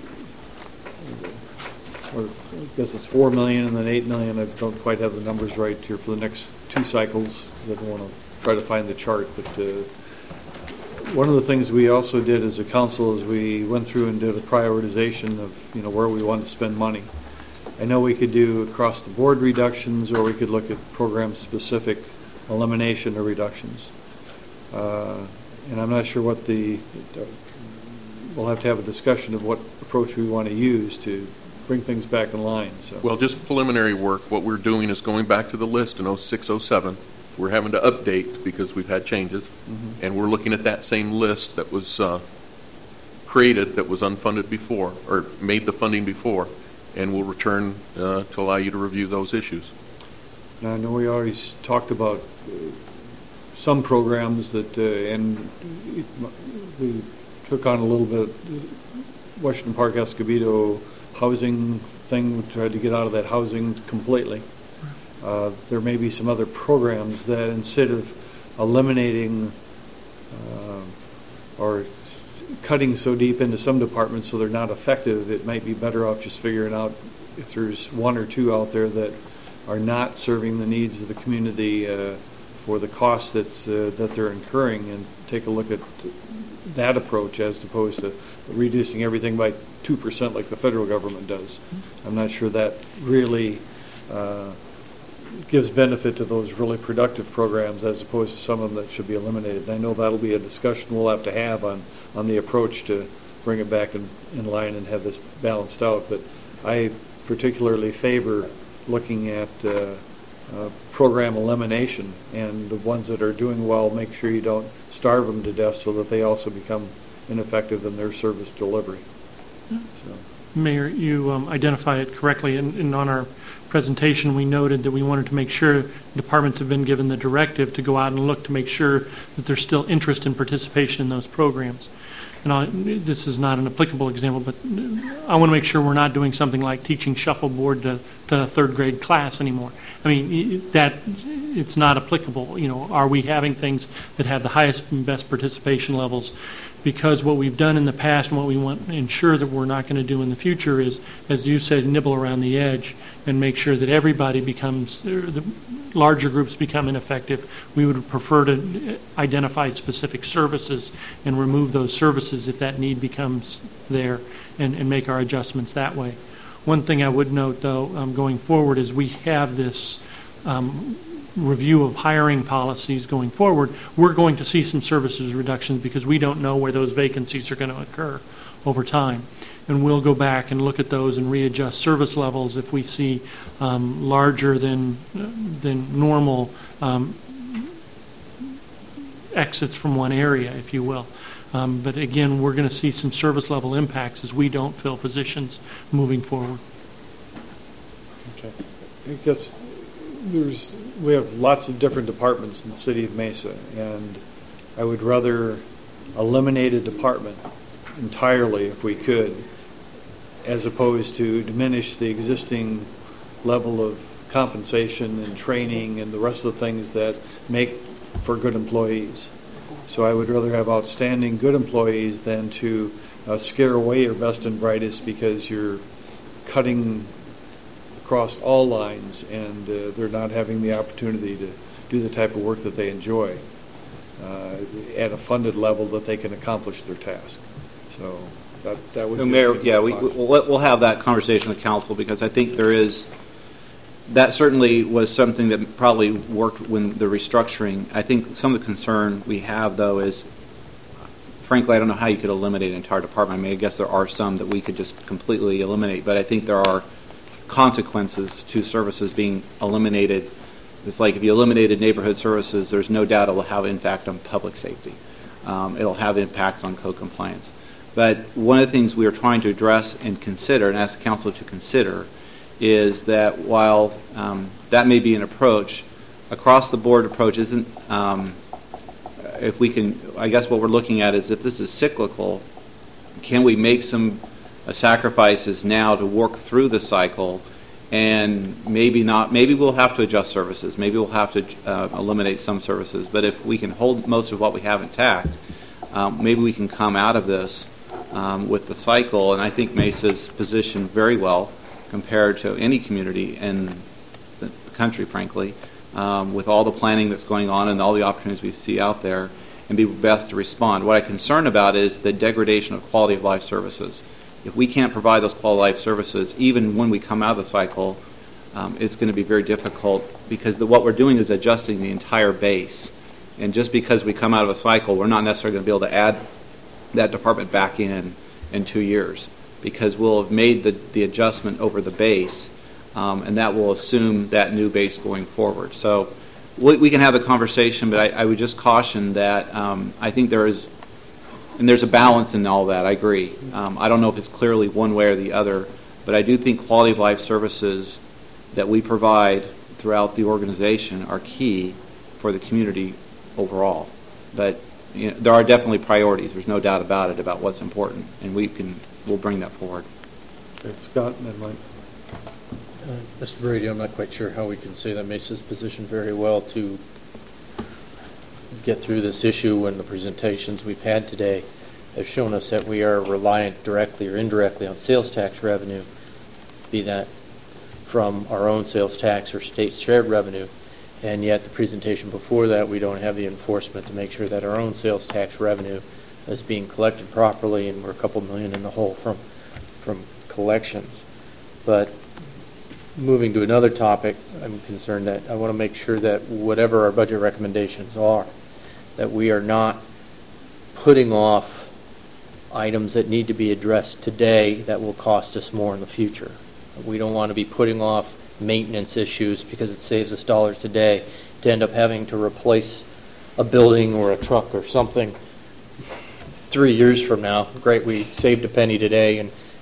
A: or I guess it's four million and then eight million. I don't quite have the numbers right here for the next two cycles. I don't want to try to find the chart, but uh, one of the things we also did as a council is we went through and did a prioritization of, you know, where we want to spend money. I know we could do across the board reductions, or we could look at program specific elimination or reductions. Uh, and I'm not sure what the, we'll have to have a discussion of what approach we want to use to bring things back in line. So.
O: Well, just preliminary work, what we're doing is going back to the list in oh six, oh seven. We're having to update because we've had changes,
A: Mm-hmm.
O: and we're looking at that same list that was uh, created, that was unfunded before, or made the funding before, and we'll return uh, to allow you to review those issues.
A: Now, I know we always talked about uh, some programs that, uh, and we took on a little bit, Washington Park Escobedo housing thing, we tried to get out of that housing completely. Uh, there may be some other programs that instead of eliminating uh, or cutting so deep into some departments so they're not effective, it might be better off just figuring out if there's one or two out there that are not serving the needs of the community uh, for the cost that's uh, that they're incurring, and take a look at that approach as opposed to reducing everything by two percent like the federal government does. I'm not sure that really uh, gives benefit to those really productive programs as opposed to some of them that should be eliminated. And I know that'll be a discussion we'll have to have on, on the approach to bring it back in, in line and have this balanced out. But I particularly favor looking at uh, uh, program elimination, and the ones that are doing well, make sure you don't starve them to death so that they also become ineffective in their service delivery. So.
Q: Mayor, you um, identify it correctly, and, and on our presentation, we noted that we wanted to make sure departments have been given the directive to go out and look to make sure that there's still interest and participation in those programs. And I, this is not an applicable example, but I want to make sure we're not doing something like teaching shuffleboard to, to a third grade class anymore. I mean, that it's not applicable. You know, are we having things that have the highest and best participation levels? Because what we've done in the past and what we want to ensure that we're not going to do in the future is, as you said, nibble around the edge and make sure that everybody becomes, the larger groups become ineffective. We would prefer to identify specific services and remove those services if that need becomes there, and, and make our adjustments that way. One thing I would note, though, um, going forward is we have this um, review of hiring policies going forward. We're going to see some services reductions because we don't know where those vacancies are going to occur over time. And we'll go back and look at those and readjust service levels if we see um, larger than, than normal um, exits from one area, if you will. Um, but again, we're going to see some service level impacts as we don't fill positions moving forward.
A: Okay. I guess there's, we have lots of different departments in the city of Mesa, and I would rather eliminate a department entirely if we could, as opposed to diminish the existing level of compensation and training and the rest of the things that make for good employees. So I would rather have outstanding good employees than to uh, scare away your best and brightest because you're cutting across all lines and uh, they're not having the opportunity to do the type of work that they enjoy uh, at a funded level that they can accomplish their task. So that, that would
F: so
A: be
F: Mayor, yeah, we, we'll, we'll have that conversation with council because I think there is, that certainly was something that probably worked when the restructuring. I think some of the concern we have, though, is, frankly, I don't know how you could eliminate an entire department. I mean, I guess there are some that we could just completely eliminate, but I think there are consequences to services being eliminated. It's like if you eliminated neighborhood services, there's no doubt it will have impact on public safety. Um, it'll have impacts on code compliance. But one of the things we are trying to address and consider, and ask the council to consider, is that while um, that may be an approach, across-the-board approach isn't, um, if we can, I guess what we're looking at is if this is cyclical, can we make some uh, sacrifices now to work through the cycle, and maybe not, maybe we'll have to adjust services, maybe we'll have to uh, eliminate some services, but if we can hold most of what we have intact, um, maybe we can come out of this um, with the cycle, and I think Mesa's positioned very well compared to any community in the country, frankly, um, with all the planning that's going on and all the opportunities we see out there, and be best to respond. What I'm concerned about is the degradation of quality of life services. If we can't provide those quality of life services, even when we come out of the cycle, um, it's going to be very difficult because the, what we're doing is adjusting the entire base. And just because we come out of a cycle, we're not necessarily going to be able to add that department back in in two years. Because we'll have made the, the adjustment over the base, um, and that will assume that new base going forward. So we, we can have a conversation, but I, I would just caution that um, I think there is, and there's a balance in all that, I agree. Um, I don't know if it's clearly one way or the other, but I do think quality of life services that we provide throughout the organization are key for the community overall. But you know, there are definitely priorities. There's no doubt about it, about what's important, and we can we'll bring that forward.
A: Okay, Scott and then Mike.
L: Uh, Mister Brady, I'm not quite sure how we can say that Mesa's positioned very well to get through this issue when the presentations we've had today have shown us that we are reliant directly or indirectly on sales tax revenue, be that from our own sales tax or state shared revenue, and yet the presentation before that we don't have the enforcement to make sure that our own sales tax revenue is being collected properly, and we're a couple million in the hole from from collections. But moving to another topic, I'm concerned that I want to make sure that whatever our budget recommendations are, that we are not putting off items that need to be addressed today that will cost us more in the future. We don't want to be putting off maintenance issues because it saves us dollars today to end up having to replace a building or a truck or something three years from now. Great, we saved a penny today and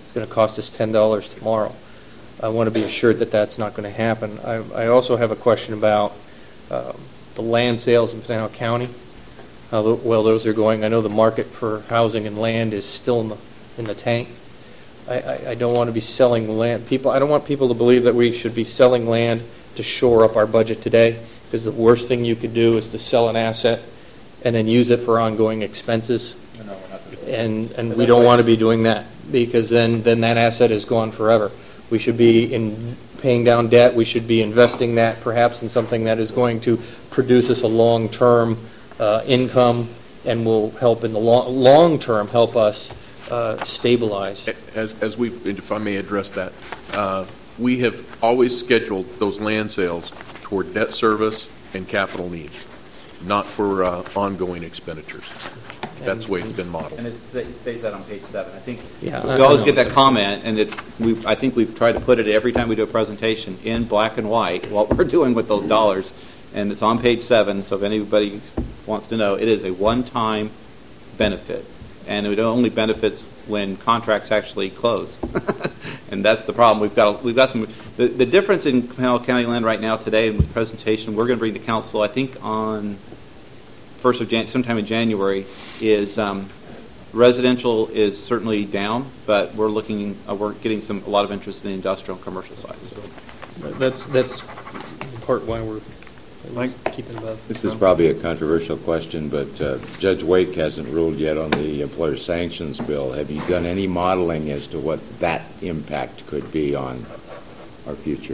L: it's going to cost us ten dollars tomorrow. I want to be assured that that's not going to happen. I, I also have a question about um, the land sales in Pinal County, how the, well those are going. I know the market for housing and land is still in the, in the tank. I, I, I don't want to be selling land. People, I don't want people to believe that we should be selling land to shore up our budget today, because the worst thing you could do is to sell an asset and then use it for ongoing expenses.
F: No, we're not gonna-
L: And, and we don't want to be doing that, because then, then that asset is gone forever. We should be in paying down debt. We should be investing that perhaps in something that is going to produce us a long-term uh, income and will help in the long, long-term help us uh, stabilize.
O: As, as we, if I may address that, uh, we have always scheduled those land sales toward debt service and capital needs, not for uh, ongoing expenditures. That's the way it's been modeled.
F: And it's, it states that on page seven. I think
L: Yeah,
F: we
L: I-
F: always
L: I
F: get
L: know.
F: that comment, and it's, we, I think we've tried to put it every time we do a presentation in black and white, what we're doing with those dollars. And it's on page seven, so if anybody wants to know, it is a one-time benefit. And it only benefits when contracts actually close. And that's the problem. We've got, we've got some, the, the difference in Pinal County land right now today with the presentation, we're going to bring to council, I think, on first of Jan, sometime in January, is um, residential is certainly down, but we're looking, uh, we're getting some, a lot of interest in the industrial and commercial side. So.
L: That's, that's part why we're
A: Mike?
L: keeping the.
G: This is probably a controversial question, but uh, Judge Wake hasn't ruled yet on the employer sanctions bill. Have you done any modeling as to what that impact could be on our future?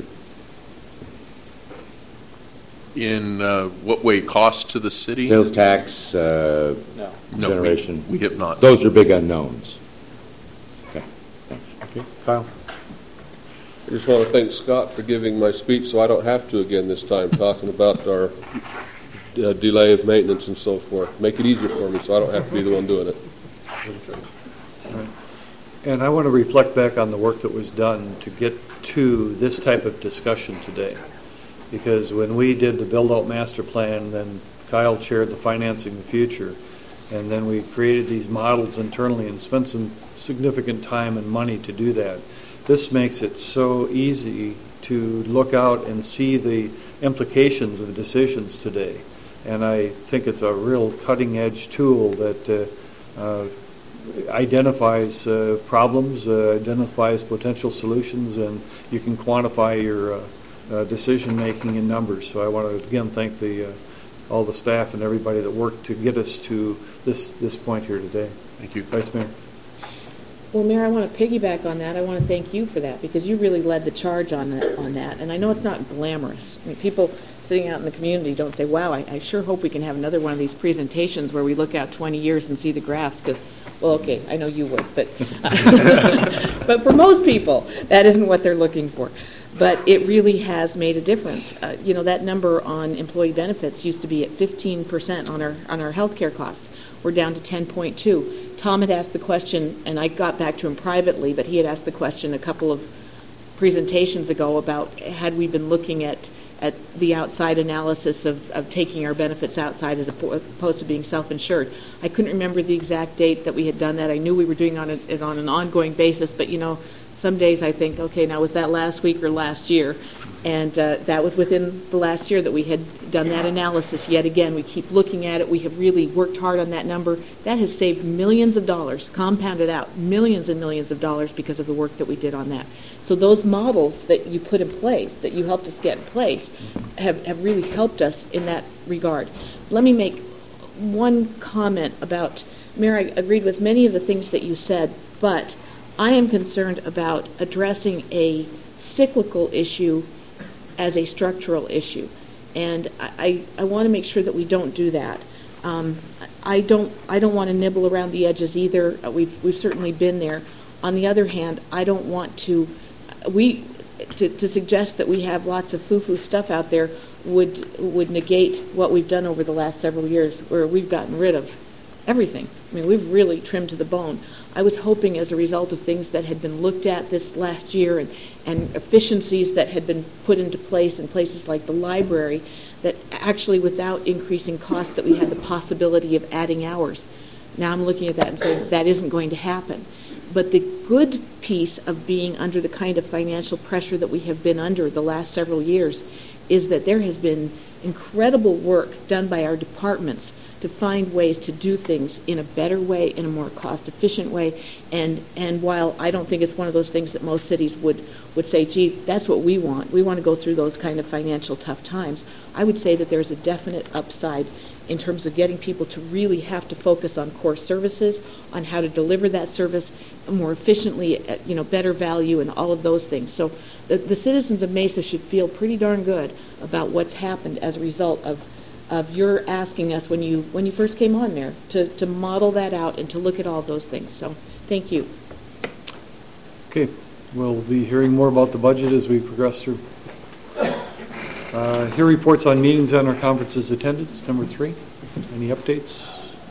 O: In uh, what way? Cost to the city?
G: Sales tax, uh,
F: No.
O: No, we-
G: generation?
O: we have not.
G: Those are big unknowns. Okay, thanks.
L: Okay, Kyle.
K: I just want to thank Scott for giving my speech so I don't have to again this time, talking about our uh, delay of maintenance and so forth. Make it easier for me so I don't have to be the one doing it.
A: And I want to reflect back on the work that was done to get to this type of discussion today. Because when we did the build-out master plan, then Kyle chaired the Financing the Future, and then we created these models internally and spent some significant time and money to do that. This makes it so easy to look out and see the implications of decisions today. And I think it's a real cutting-edge tool that uh, uh, identifies uh, problems, uh, identifies potential solutions, and you can quantify your uh, uh, decision-making in numbers. So I want to again thank the uh, all the staff and everybody that worked to get us to this this point here today.
O: Thank you.
A: Vice Mayor.
C: Well, Mayor, I want to piggyback on that. I want to thank you for that, because you really led the charge on that, on that. And I know it's not glamorous. I mean, people sitting out in the community don't say, wow, I, I sure hope we can have another one of these presentations where we look out twenty years and see the graphs, because, well, okay, I know you would, but, but for most people, that isn't what they're looking for. But it really has made a difference. Uh, you know, that number on employee benefits used to be at fifteen percent on our, on our health care costs. We're down to ten point two. Tom had asked the question, and I got back to him privately, but he had asked the question a couple of presentations ago about had we been looking at, at the outside analysis of, of taking our benefits outside as opposed to being self-insured. I couldn't remember the exact date that we had done that. I knew we were doing on it on an ongoing basis, but, you know, some days I think, okay, now was that last week or last year? And uh, that was within the last year that we had done that analysis. Yet again, we keep looking at it. We have really worked hard on that number. That has saved millions of dollars, compounded out, millions and millions of dollars because of the work that we did on that. So those models that you put in place, that you helped us get in place, have, have really helped us in that regard. Let me make one comment about, Mayor, I agreed with many of the things that you said, but I am concerned about addressing a cyclical issue as a structural issue. And I, I, I want to make sure that we don't do that. Um, I don't I don't want to nibble around the edges either. We've, we've certainly been there. On the other hand, I don't want to, we, to, to suggest that we have lots of foo-foo stuff out there would, would negate what we've done over the last several years, where we've gotten rid of everything. I mean, we've really trimmed to the bone. I was hoping as a result of things that had been looked at this last year and, and efficiencies that had been put into place in places like the library, that actually without increasing cost that we had the possibility of adding hours. Now I'm looking at that and saying that isn't going to happen. But the good piece of being under the kind of financial pressure that we have been under the last several years is that there has been incredible work done by our departments to find ways to do things in a better way, in a more cost-efficient way. And and while I don't think it's one of those things that most cities would, would say, gee, that's what we want, we want to go through those kind of financial tough times, I would say that there's a definite upside in terms of getting people to really have to focus on core services, on how to deliver that service more efficiently, at, you know, better value and all of those things. So the, the citizens of Mesa should feel pretty darn good about what's happened as a result of of your asking us when you when you first came on there to, to model that out and to look at all those things. So thank you.
A: Okay, we'll be hearing more about the budget as we progress through. Uh, here reports on meetings and our conferences attendance, number three. Any updates?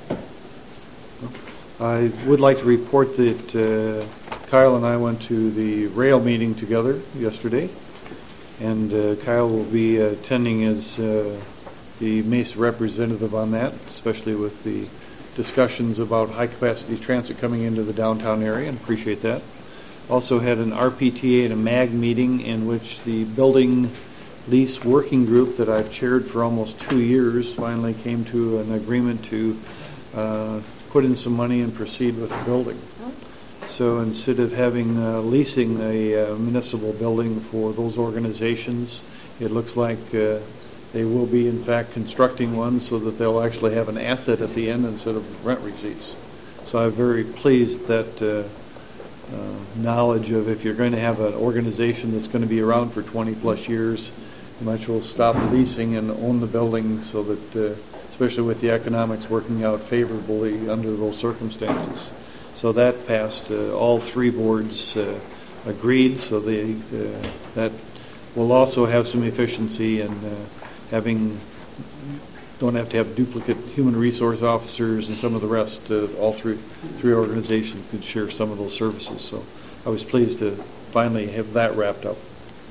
A: I would like to report that uh, Kyle and I went to the rail meeting together yesterday, and uh, Kyle will be attending as uh, the Mesa representative on that, especially with the discussions about high-capacity transit coming into the downtown area, and appreciate that. Also had an R P T A and a MAG meeting in which the building lease working group that I've chaired for almost two years finally came to an agreement to uh, put in some money and proceed with the building. So instead of having uh, leasing a uh, municipal building for those organizations, it looks like uh, they will be in fact constructing one so that they'll actually have an asset at the end instead of rent receipts. So I'm very pleased that uh, uh, knowledge of if you're going to have an organization that's going to be around for twenty plus years, you might as well stop leasing and own the building so that, uh, especially with the economics working out favorably under those circumstances. So that passed. Uh, all three boards uh, agreed, so they, uh, that will also have some efficiency in uh, having, don't have to have duplicate human resource officers and some of the rest. Uh, all three, three organizations could share some of those services. So I was pleased to finally have that wrapped up.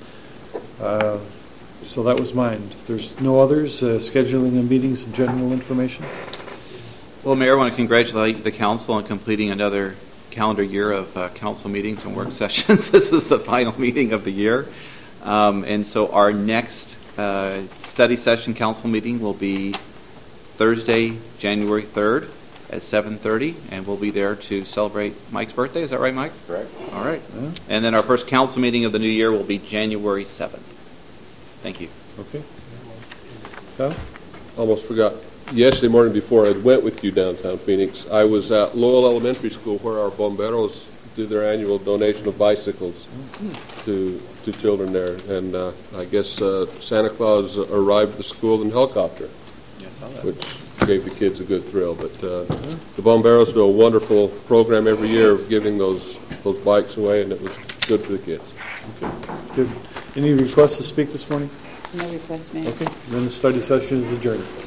A: Uh, So that was mine. If there's no others, uh, scheduling of meetings and general information.
F: Well, Mayor, I want to congratulate the council on completing another calendar year of uh, council meetings and work sessions. This is the final meeting of the year. Um, and so our next uh, study session council meeting will be Thursday, January third at seven thirty, and we'll be there to celebrate Mike's birthday. Is that right, Mike?
G: Correct.
F: All right. Yeah. And then our first council meeting of the new year will be January seventh. Thank you.
A: Okay. Kyle?
K: Almost forgot. Yesterday morning before I went with you downtown Phoenix, I was at Lowell Elementary School where our bomberos do their annual donation of bicycles to to children there. And uh, I guess uh, Santa Claus arrived at the school in a helicopter, which gave the kids a good thrill. But uh, the bomberos do a wonderful program every year of giving those, those bikes away, and it was good for the kids.
A: Okay. Good. Any requests to speak this morning?
J: No request, Mayor.
A: Okay. Then the study session is adjourned.